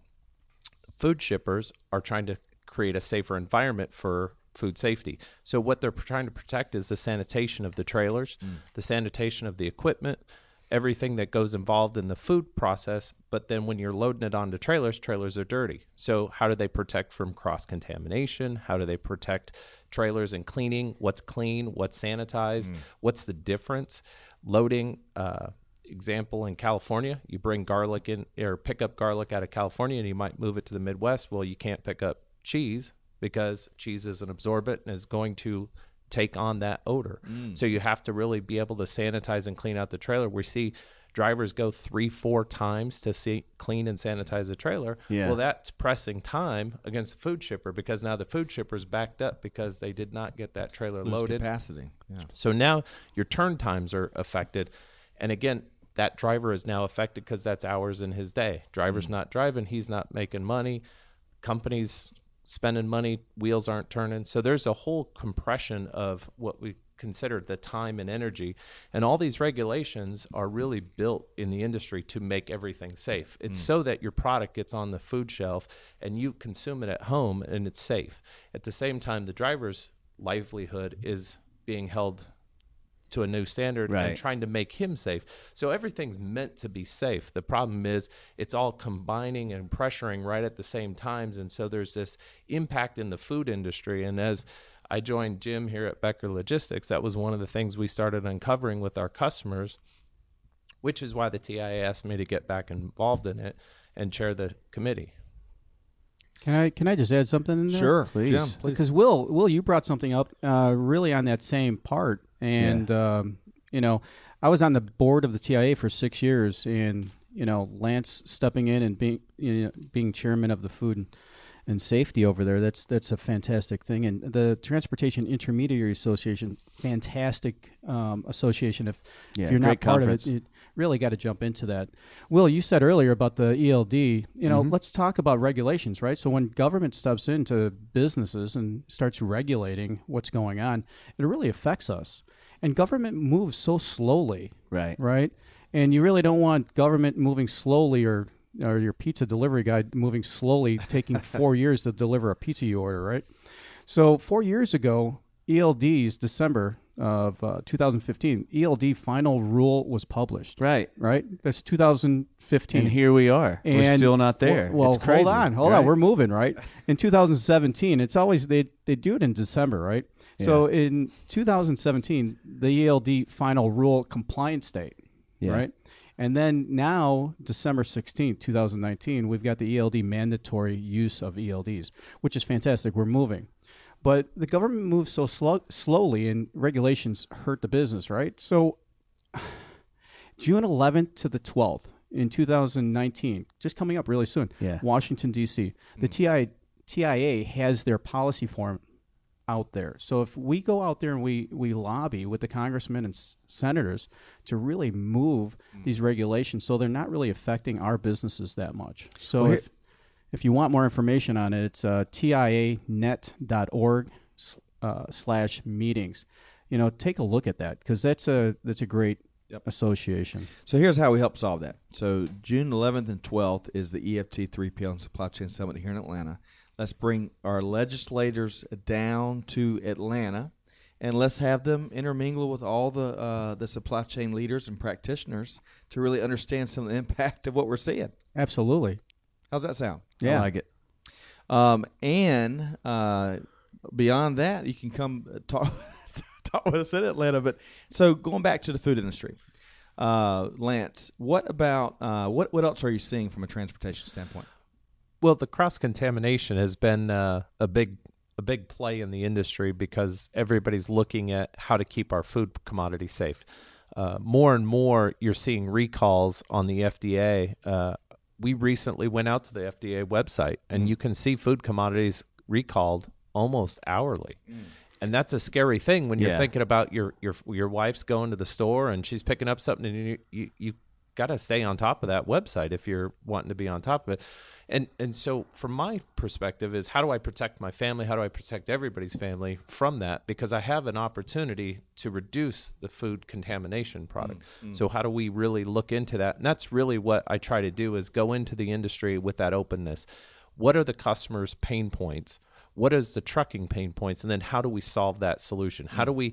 food shippers are trying to create a safer environment for food safety. So what they're trying to protect is the sanitation of the trailers, the sanitation of the equipment, everything that goes involved in the food process. But then when you're loading it onto trailers are dirty. So how do they protect from cross-contamination? How do they protect trailers and cleaning? What's clean? What's sanitized? What's the difference? Loading, example, in California, you bring garlic in or pick up garlic out of California and you might move it to the Midwest. Well, you can't pick up cheese because cheese is an absorbent and is going to take on that odor. So you have to really be able to sanitize and clean out the trailer. We see drivers go 3-4 times to clean and sanitize a trailer. Yeah. Well, that's pressing time against the food shipper, because now the food shipper's backed up because they did not get that trailer loaded. Capacity. Yeah. So now your turn times are affected. And again, that driver is now affected because that's hours in his day. Driver's not driving. He's not making money. Companies spending money, wheels aren't turning. So there's a whole compression of what we consider the time and energy. And all these regulations are really built in the industry to make everything safe. It's so that your product gets on the food shelf and you consume it at home and it's safe. At the same time, the driver's livelihood is being held to a new standard and trying to make him safe. So everything's meant to be safe. The problem is it's all combining and pressuring right at the same times. And so there's this impact in the food industry. And as I joined Jim here at Becker Logistics, that was one of the things we started uncovering with our customers, which is why the TIA asked me to get back involved in it and chair the committee. Can I just add something in there? Sure, please. Jim, please. Because Will, you brought something up really on that same part. And, I was on the board of the TIA for 6 years, and, Lance stepping in and being chairman of the food and safety over there, that's a fantastic thing. And the Transportation Intermediary Association, fantastic association. If you're not part of it, you really got to jump into that. Will, you said earlier about the ELD. Let's talk about regulations, right? So when government steps into businesses and starts regulating what's going on, it really affects us. And government moves so slowly, right? And you really don't want government moving slowly, or your pizza delivery guy moving slowly, taking 4 years to deliver a pizza you order, right? So 4 years ago, ELD's December of 2015, ELD final rule was published. Right? That's 2015. And here we are. We're still not there. Well, it's crazy, hold on. We're moving, right? In 2017, it's always, they do it in December, right? Yeah. So in 2017, the ELD final rule compliance date, right? And then now, December 16th, 2019, we've got the ELD mandatory use of ELDs, which is fantastic. We're moving. But the government moves so slowly, and regulations hurt the business, right? So June 11th to the 12th in 2019, just coming up really soon, Washington, D.C., the TIA has their policy form out there. So if we go out there and we lobby with the congressmen and senators to really move these regulations so they're not really affecting our businesses that much. So if you want more information on it, it's tianet.org/meetings. Take a look at that, because that's a great association. So here's how we help solve that. So June 11th and 12th is the EFT 3PL and Supply Chain Summit here in Atlanta. Let's bring our legislators down to Atlanta, and let's have them intermingle with all the supply chain leaders and practitioners to really understand some of the impact of what we're seeing. Absolutely. How's that sound? Yeah. I like it. And beyond that, you can come talk with us in Atlanta. But so going back to the food industry, Lance, what about what else are you seeing from a transportation standpoint? Well, the cross-contamination has been a big play in the industry, because everybody's looking at how to keep our food commodity safe. More and more, you're seeing recalls on the FDA. We recently went out to the FDA website, and you can see food commodities recalled almost hourly. And that's a scary thing when you're thinking about your wife's going to the store and she's picking up something, and you got to stay on top of that website if you're wanting to be on top of it. And so from my perspective is, how do I protect my family? How do I protect everybody's family from that? Because I have an opportunity to reduce the food contamination product. So how do we really look into that? And that's really what I try to do, is go into the industry with that openness. What are the customers' pain points? What is the trucking pain points? And then how do we solve that solution? How do we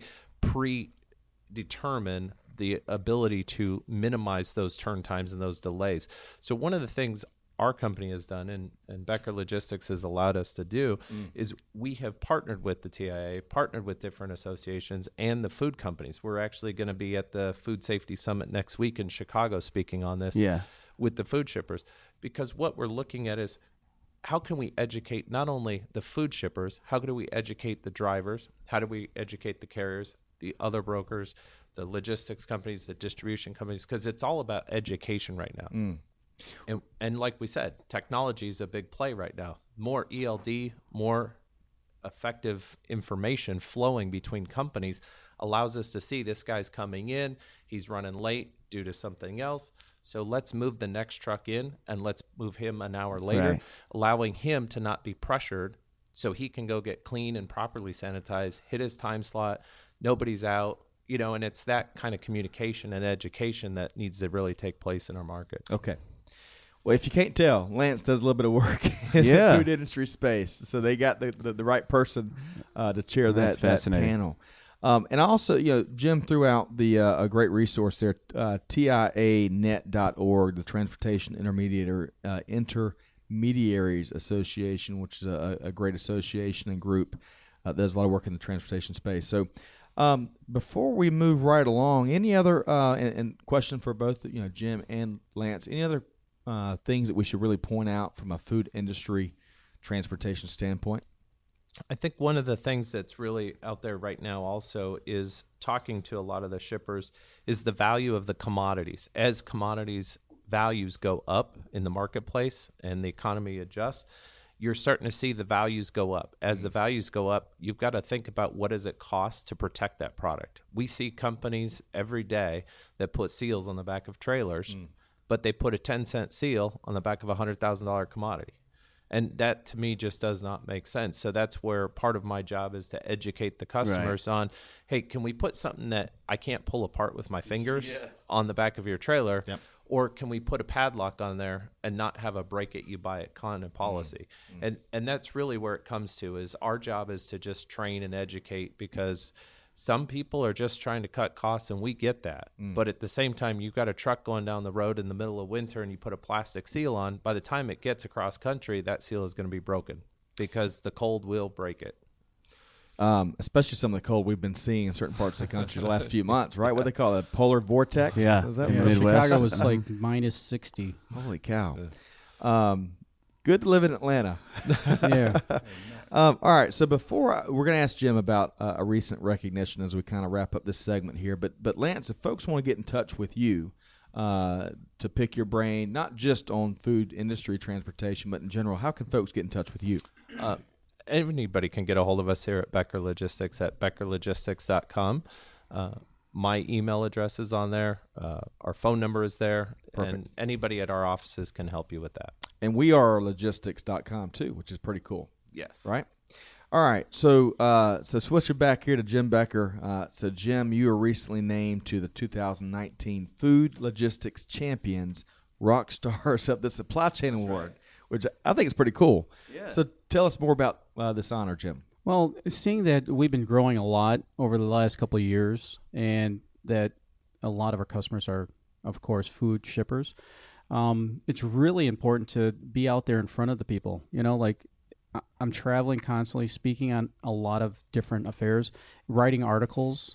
predetermine the ability to minimize those turn times and those delays? So one of the things our company has done, and Becker Logistics has allowed us to do, is we have partnered with the TIA, partnered with different associations and the food companies. We're actually going to be at the Food Safety Summit next week in Chicago speaking on this with the food shippers, because what we're looking at is, how can we educate not only the food shippers, how do we educate the drivers, how do we educate the carriers, the other brokers, the logistics companies, the distribution companies, because it's all about education right now. And like we said, technology is a big play right now. More ELD, more effective information flowing between companies allows us to see, this guy's coming in, he's running late due to something else. So let's move the next truck in and let's move him an hour later, allowing him to not be pressured so he can go get clean and properly sanitized, hit his time slot, nobody's out, and it's that kind of communication and education that needs to really take place in our market. Okay. Well, if you can't tell, Lance does a little bit of work in the food industry space, so they got the right person to chair that panel. And also, Jim threw out a great resource there, TIAnet.org, the Transportation Intermediaries Association, which is a great association and group that does a lot of work in the transportation space. So before we move right along, any other and question for both Jim and Lance, any other things that we should really point out from a food industry transportation standpoint? I think one of the things that's really out there right now also is, talking to a lot of the shippers, is the value of the commodities. As commodities values go up in the marketplace and the economy adjusts, you're starting to see the values go up. As the values go up, you've got to think about, what does it cost to protect that product? We see companies every day that put seals on the back of trailers, but they put a 10-cent seal on the back of a $100,000 commodity. And that, to me, just does not make sense. So that's where part of my job is to educate the customers on, hey, can we put something that I can't pull apart with my fingers on the back of your trailer? Yep. Or can we put a padlock on there and not have a break it, you buy it kind of policy? And that's really where it comes to, is our job is to just train and educate, because some people are just trying to cut costs, and we get that. But at the same time, you've got a truck going down the road in the middle of winter and you put a plastic seal on. By the time it gets across country, that seal is going to be broken, because the cold will break it. Especially some of the cold we've been seeing in certain parts of the country the last few months, right? What they call it, polar vortex? Yeah. Is that Midwest. Chicago was like minus 60. Holy cow. Good to live in Atlanta. Yeah. All right, so before we're going to ask Jim about a recent recognition as we kind of wrap up this segment here. But Lance, if folks want to get in touch with you to pick your brain, not just on food industry transportation, but in general, how can folks get in touch with you? Anybody can get a hold of us here at Becker Logistics at beckerlogistics.com. My email address is on there. Our phone number is there. Perfect. And anybody at our offices can help you with that. And we are logistics.com too, which is pretty cool. Yes. Right? All right. So switching back here to Jim Becker. So, Jim, you were recently named to the 2019 Food Logistics Champions Rock Stars of the Supply Chain Award, which I think is pretty cool. Yeah. So tell us more about this honor, Jim. Well, seeing that we've been growing a lot over the last couple of years, and that a lot of our customers are, of course, food shippers, it's really important to be out there in front of the people. I'm traveling constantly, speaking on a lot of different affairs, writing articles,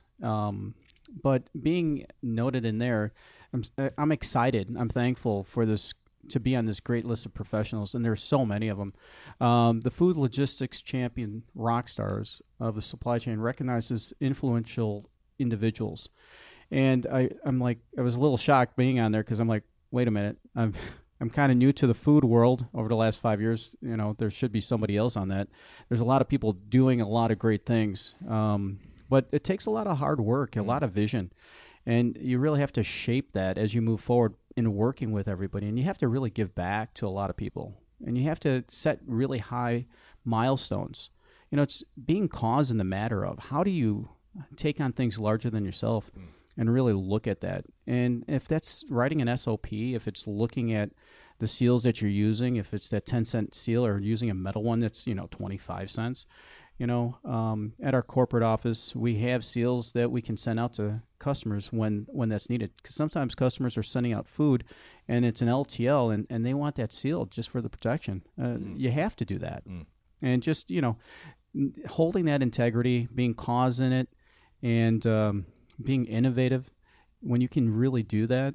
but being noted in there, I'm excited. I'm thankful for this, to be on this great list of professionals, and there's so many of them. The Food Logistics Champion Rock Stars of the Supply Chain recognizes influential individuals. And I was a little shocked being on there, because I'm like, wait a minute, I'm kind of new to the food world over the last 5 years. There should be somebody else on that. There's a lot of people doing a lot of great things, but it takes a lot of hard work, a lot of vision, and you really have to shape that as you move forward in working with everybody. And you have to really give back to a lot of people, and you have to set really high milestones. It's being cause in the matter of how do you take on things larger than yourself and really look at that. And if that's writing an SOP, if it's looking at the seals that you're using, if it's that 10-cent seal or using a metal one that's, 25 cents, at our corporate office, we have seals that we can send out to customers when that's needed. Because sometimes customers are sending out food and it's an LTL and they want that seal just for the protection. You have to do that. And just, holding that integrity, being cause in it, and being innovative, when you can really do that,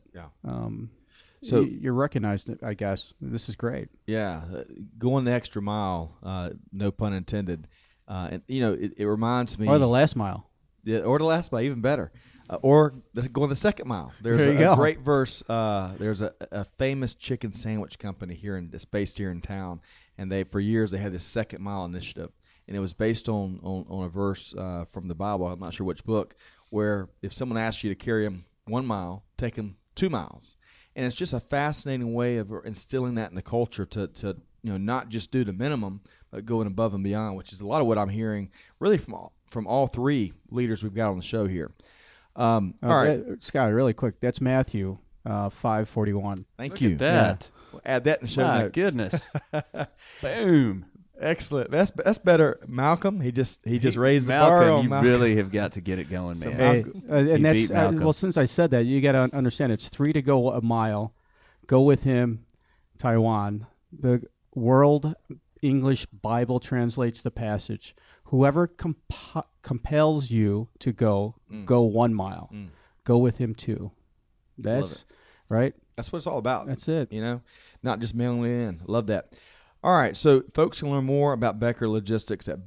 so you're recognized, I guess. This is great. Yeah, going the extra mile, no pun intended. And it reminds me, or the last mile. Yeah, or the last mile, even better. Or going the second mile. There's a great verse. There's a famous chicken sandwich company that's based here in town, and for years they had this second mile initiative, and it was based on a verse from the Bible. I'm not sure which book, where if someone asks you to carry them 1 mile, take them 2 miles. And it's just a fascinating way of instilling that in the culture to not just do the minimum, but going above and beyond, which is a lot of what I'm hearing really from all three leaders we've got on the show here. All right, Scott, really quick. That's Matthew 5:41. Thank you. Look at that. We'll add that in the show My notes. goodness. Boom. Excellent. That's better. Malcolm, he just raised the bar on you Malcolm. really have got to get it going, man. Hey, and that's beat Malcolm. well. Since I said that, you got to understand it's 3 to go a mile. Go with him, Taiwan. The World English Bible translates the passage. Whoever compels you to go 1 mile. Go with him too. That's right. That's what it's all about. That's it. Not just mailing it in. Love that. All right, so folks can learn more about Becker Logistics at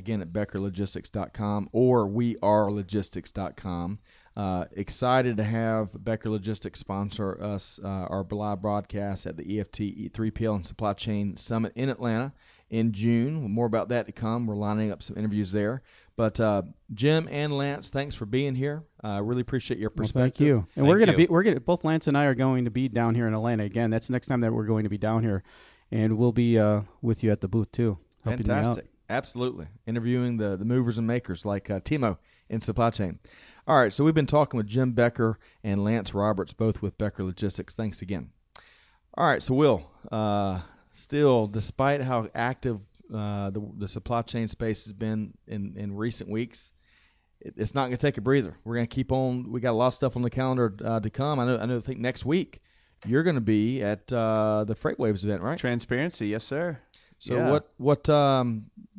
beckerlogistics.com or wearelogistics.com. Excited to have Becker Logistics sponsor us, our live broadcast at the EFT 3PL and Supply Chain Summit in Atlanta in June. More about that to come. We're lining up some interviews there. But Jim and Lance, thanks for being here. I really appreciate your perspective. Well, thank you. And we're gonna both Lance and I are going to be down here in Atlanta again. That's the next time that we're going to be down here. And we'll be with you at the booth, too. Fantastic. Absolutely. Interviewing the movers and makers like Timo in supply chain. All right, so we've been talking with Jim Becker and Lance Roberts, both with Becker Logistics. Thanks again. All right, so Will, still, despite how active the supply chain space has been in recent weeks, it's not going to take a breather. We're going to keep on. We got a lot of stuff on the calendar to come. I think next week, you're going to be at the FreightWaves event, right? Transparency, yes, sir. So what do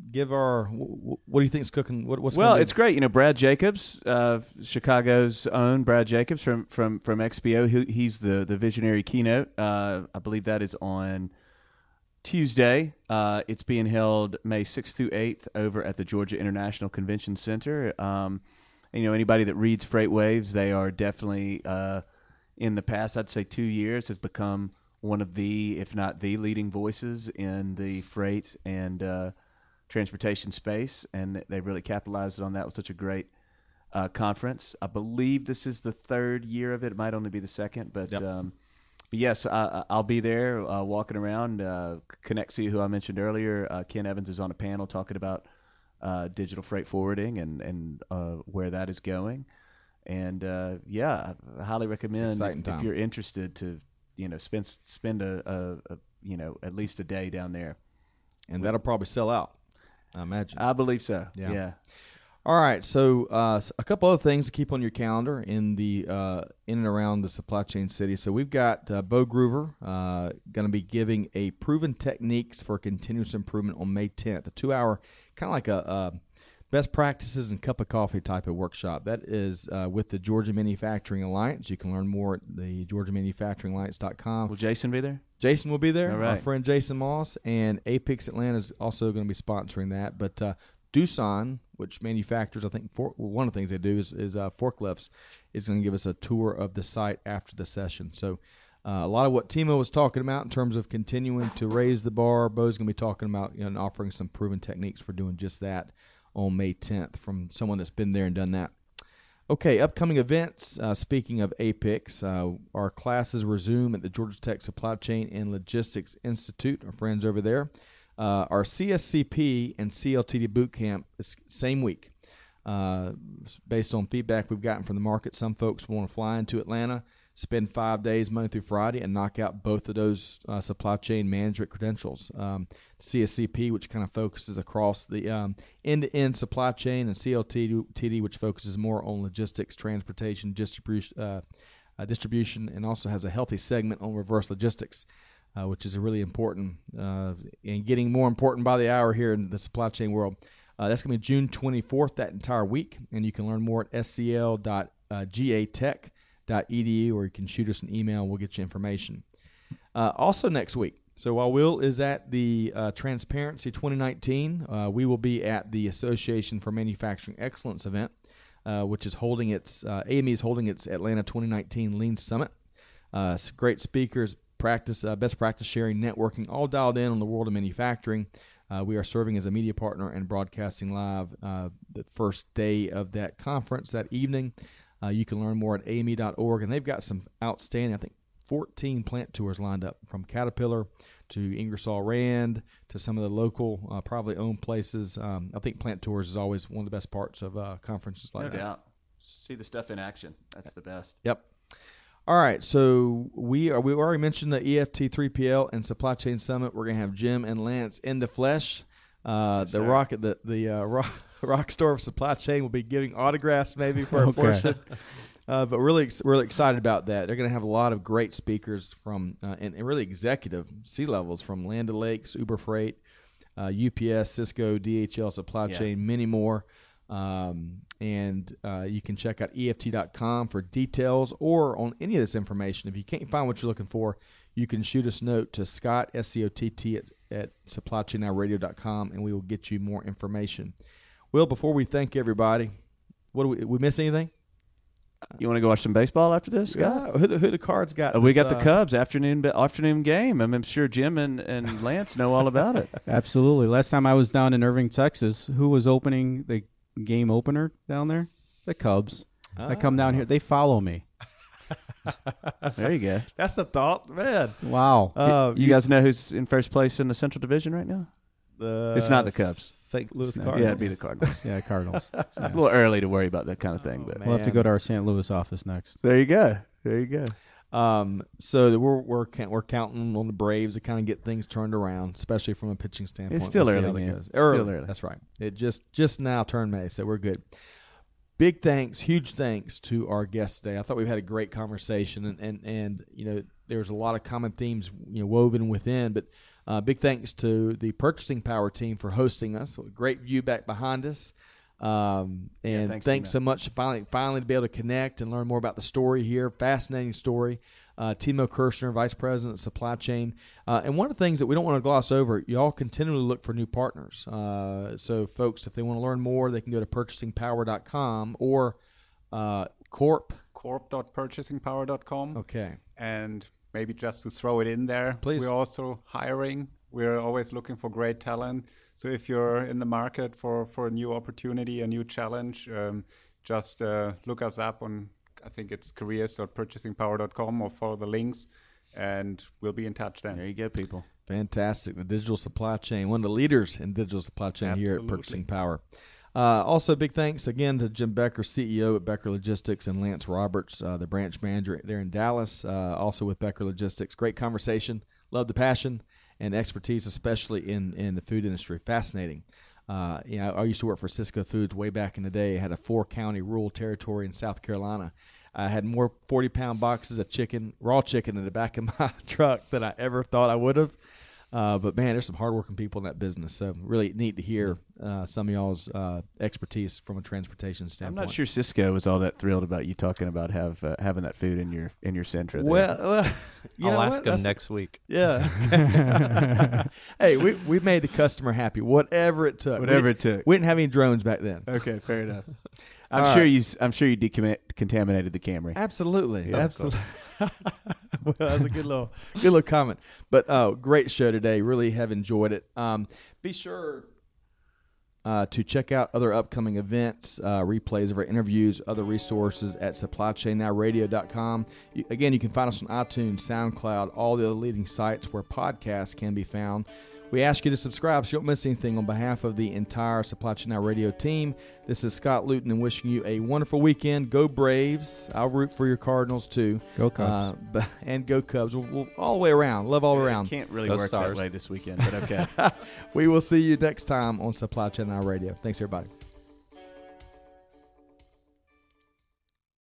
you think is cooking? Well, it's great. Brad Jacobs, Chicago's own Brad Jacobs from XPO. He's the visionary keynote. I believe that is on Tuesday. It's being held May 6th through 8th over at the Georgia International Convention Center. Anybody that reads FreightWaves, they are definitely in the past, I'd say 2 years, have become one of the, if not the leading voices in the freight and transportation space, and they've really capitalized on that with such a great conference. I believe this is the 3rd year of it. It might only be the 2nd, but yes, I'll be there walking around. Connexia, who I mentioned earlier, Ken Evans is on a panel talking about digital freight forwarding and where that is going. And I highly recommend if you're interested to spend at least a day down there. And that'll probably sell out, I imagine. I believe so. Yeah. All right, so a couple other things to keep on your calendar in and around the supply chain city. So we've got Bo Groover going to be giving a proven techniques for continuous improvement on May 10th, a 2-hour kind of like a best practices and cup of coffee type of workshop. That is with the Georgia Manufacturing Alliance. You can learn more at the GeorgiaManufacturingAlliance.com. Will Jason be there? Jason will be there. All right. Our friend Jason Moss, and Apex Atlanta is also going to be sponsoring that. But Doosan, which manufactures, I think, one of the things they do is forklifts, is going to give us a tour of the site after the session. So A lot of what Timo was talking about in terms of continuing to raise the bar, Bo's going to be talking about and offering some proven techniques for doing just that on May 10th from someone that's been there and done that. Okay, upcoming events. Speaking of APICS, our classes resume at the Georgia Tech Supply Chain and Logistics Institute, our friends over there. Our CSCP and CLTD boot camp is same week. Based on feedback we've gotten from the market, some folks want to fly into Atlanta, spend 5 days Monday through Friday, and knock out both of those supply chain management credentials. CSCP, which kind of focuses across the end-to-end supply chain, and CLTD, which focuses more on logistics, transportation, distribution, and also has a healthy segment on reverse logistics, which is really important and getting more important by the hour here in the supply chain world. That's going to be June 24th, that entire week, and you can learn more at scl.gatech.edu, or you can shoot us an email and we'll get you information. Also next week, so while Will is at the Transparency 2019, we will be at the Association for Manufacturing Excellence event, which is holding its, AME is holding its Atlanta 2019 Lean Summit. Great speakers, best practice sharing, networking, all dialed in on the world of manufacturing. We are serving as a media partner and broadcasting live the first day of that conference that evening. You can learn more at ame.org, and they've got some outstanding, I think, 14 plant tours lined up, from Caterpillar to Ingersoll Rand to some of the local, privately owned places. I think plant tours is always one of the best parts of conferences like that. No doubt. See the stuff in action. That's the best. Yep. All right, so we already mentioned the EFT 3PL and Supply Chain Summit. We're going to have Jim and Lance in the flesh. The rock star of supply chain will be giving autographs maybe for a portion. But really excited about that. They're going to have a lot of great speakers from and really executive C-levels from Land O'Lakes, Uber Freight, UPS, Cisco, DHL Supply Chain, many more. And you can check out EFT.com for details or on any of this information. If you can't find what you're looking for, you can shoot us a note to Scott, SCOTT, at supplychainnowradio.com, and we will get you more information. Will, before we thank everybody, we miss anything? You want to go watch some baseball after this, Scott? Yeah, who the Cards got? We got the Cubs afternoon game. I'm sure Jim and Lance know all about it. Absolutely. Last time I was down in Irving, Texas, who was opening the game opener down there? The Cubs. I come down here. They follow me. There you go. That's a thought, man. Wow. You guys know who's in first place in the Central Division right now? It's not the Cubs. St. Louis Cardinals. Yeah, it'd be the Cardinals. Yeah, Cardinals. A little early to worry about that kind of thing, but we'll have to go to our St. Louis office next. There you go. So we're counting on the Braves to kind of get things turned around, especially from a pitching standpoint. It's still early, man. Still early. That's right. It just now turned May, so we're good. Big thanks, huge thanks to our guests today. I thought we've had a great conversation, and there's a lot of common themes woven within. But big thanks to the Purchasing Power team for hosting us. Great view back behind us. Thanks so much finally to be able to connect and learn more about the story here. Fascinating story. Timo Kirshner, Vice President of Supply Chain. And one of the things that we don't want to gloss over, y'all continually look for new partners. So folks, if they want to learn more, they can go to purchasingpower.com or corp.purchasingpower.com. Okay. And maybe just to throw it in there, please. We're also hiring. We're always looking for great talent. So if you're in the market for a new opportunity, a new challenge, just look us up on, I think it's careers.purchasingpower.com, or follow the links, and we'll be in touch then. There you go, people. Fantastic. The digital supply chain, one of the leaders in digital supply chain here at Purchasing Power. Also, big thanks again to Jim Becker, CEO at Becker Logistics, and Lance Roberts, the branch manager there in Dallas, also with Becker Logistics. Great conversation. Love the passion and expertise, especially in the food industry. Fascinating. I used to work for Cisco Foods way back in the day. I had a 4-county rural territory in South Carolina. I had more 40-pound boxes of raw chicken in the back of my truck than I ever thought I would have. But, man, there's some hardworking people in that business. So really neat to hear some of y'all's expertise from a transportation standpoint. I'm not sure Cisco was all that thrilled about you talking about having that food in your Sentra. Well, I'll ask them next week. Yeah. Hey, we made the customer happy, whatever it took. We didn't have any drones back then. Okay, fair enough. I'm sure you decontaminated the Camry. Absolutely. Well, that's a good little comment. But great show today. Really have enjoyed it. Be sure to check out other upcoming events, replays of our interviews, other resources at supplychainnowradio.com. Again, you can find us on iTunes, SoundCloud, all the other leading sites where podcasts can be found. We ask you to subscribe so you don't miss anything. On behalf of the entire Supply Chain Now Radio team, this is Scott Luton and wishing you a wonderful weekend. Go Braves. I'll root for your Cardinals too. Go Cubs. And go Cubs. We'll all the way around. Love all around. Can't really Go work Stars. that way this weekend, but okay. We will see you next time on Supply Chain Now Radio. Thanks, everybody.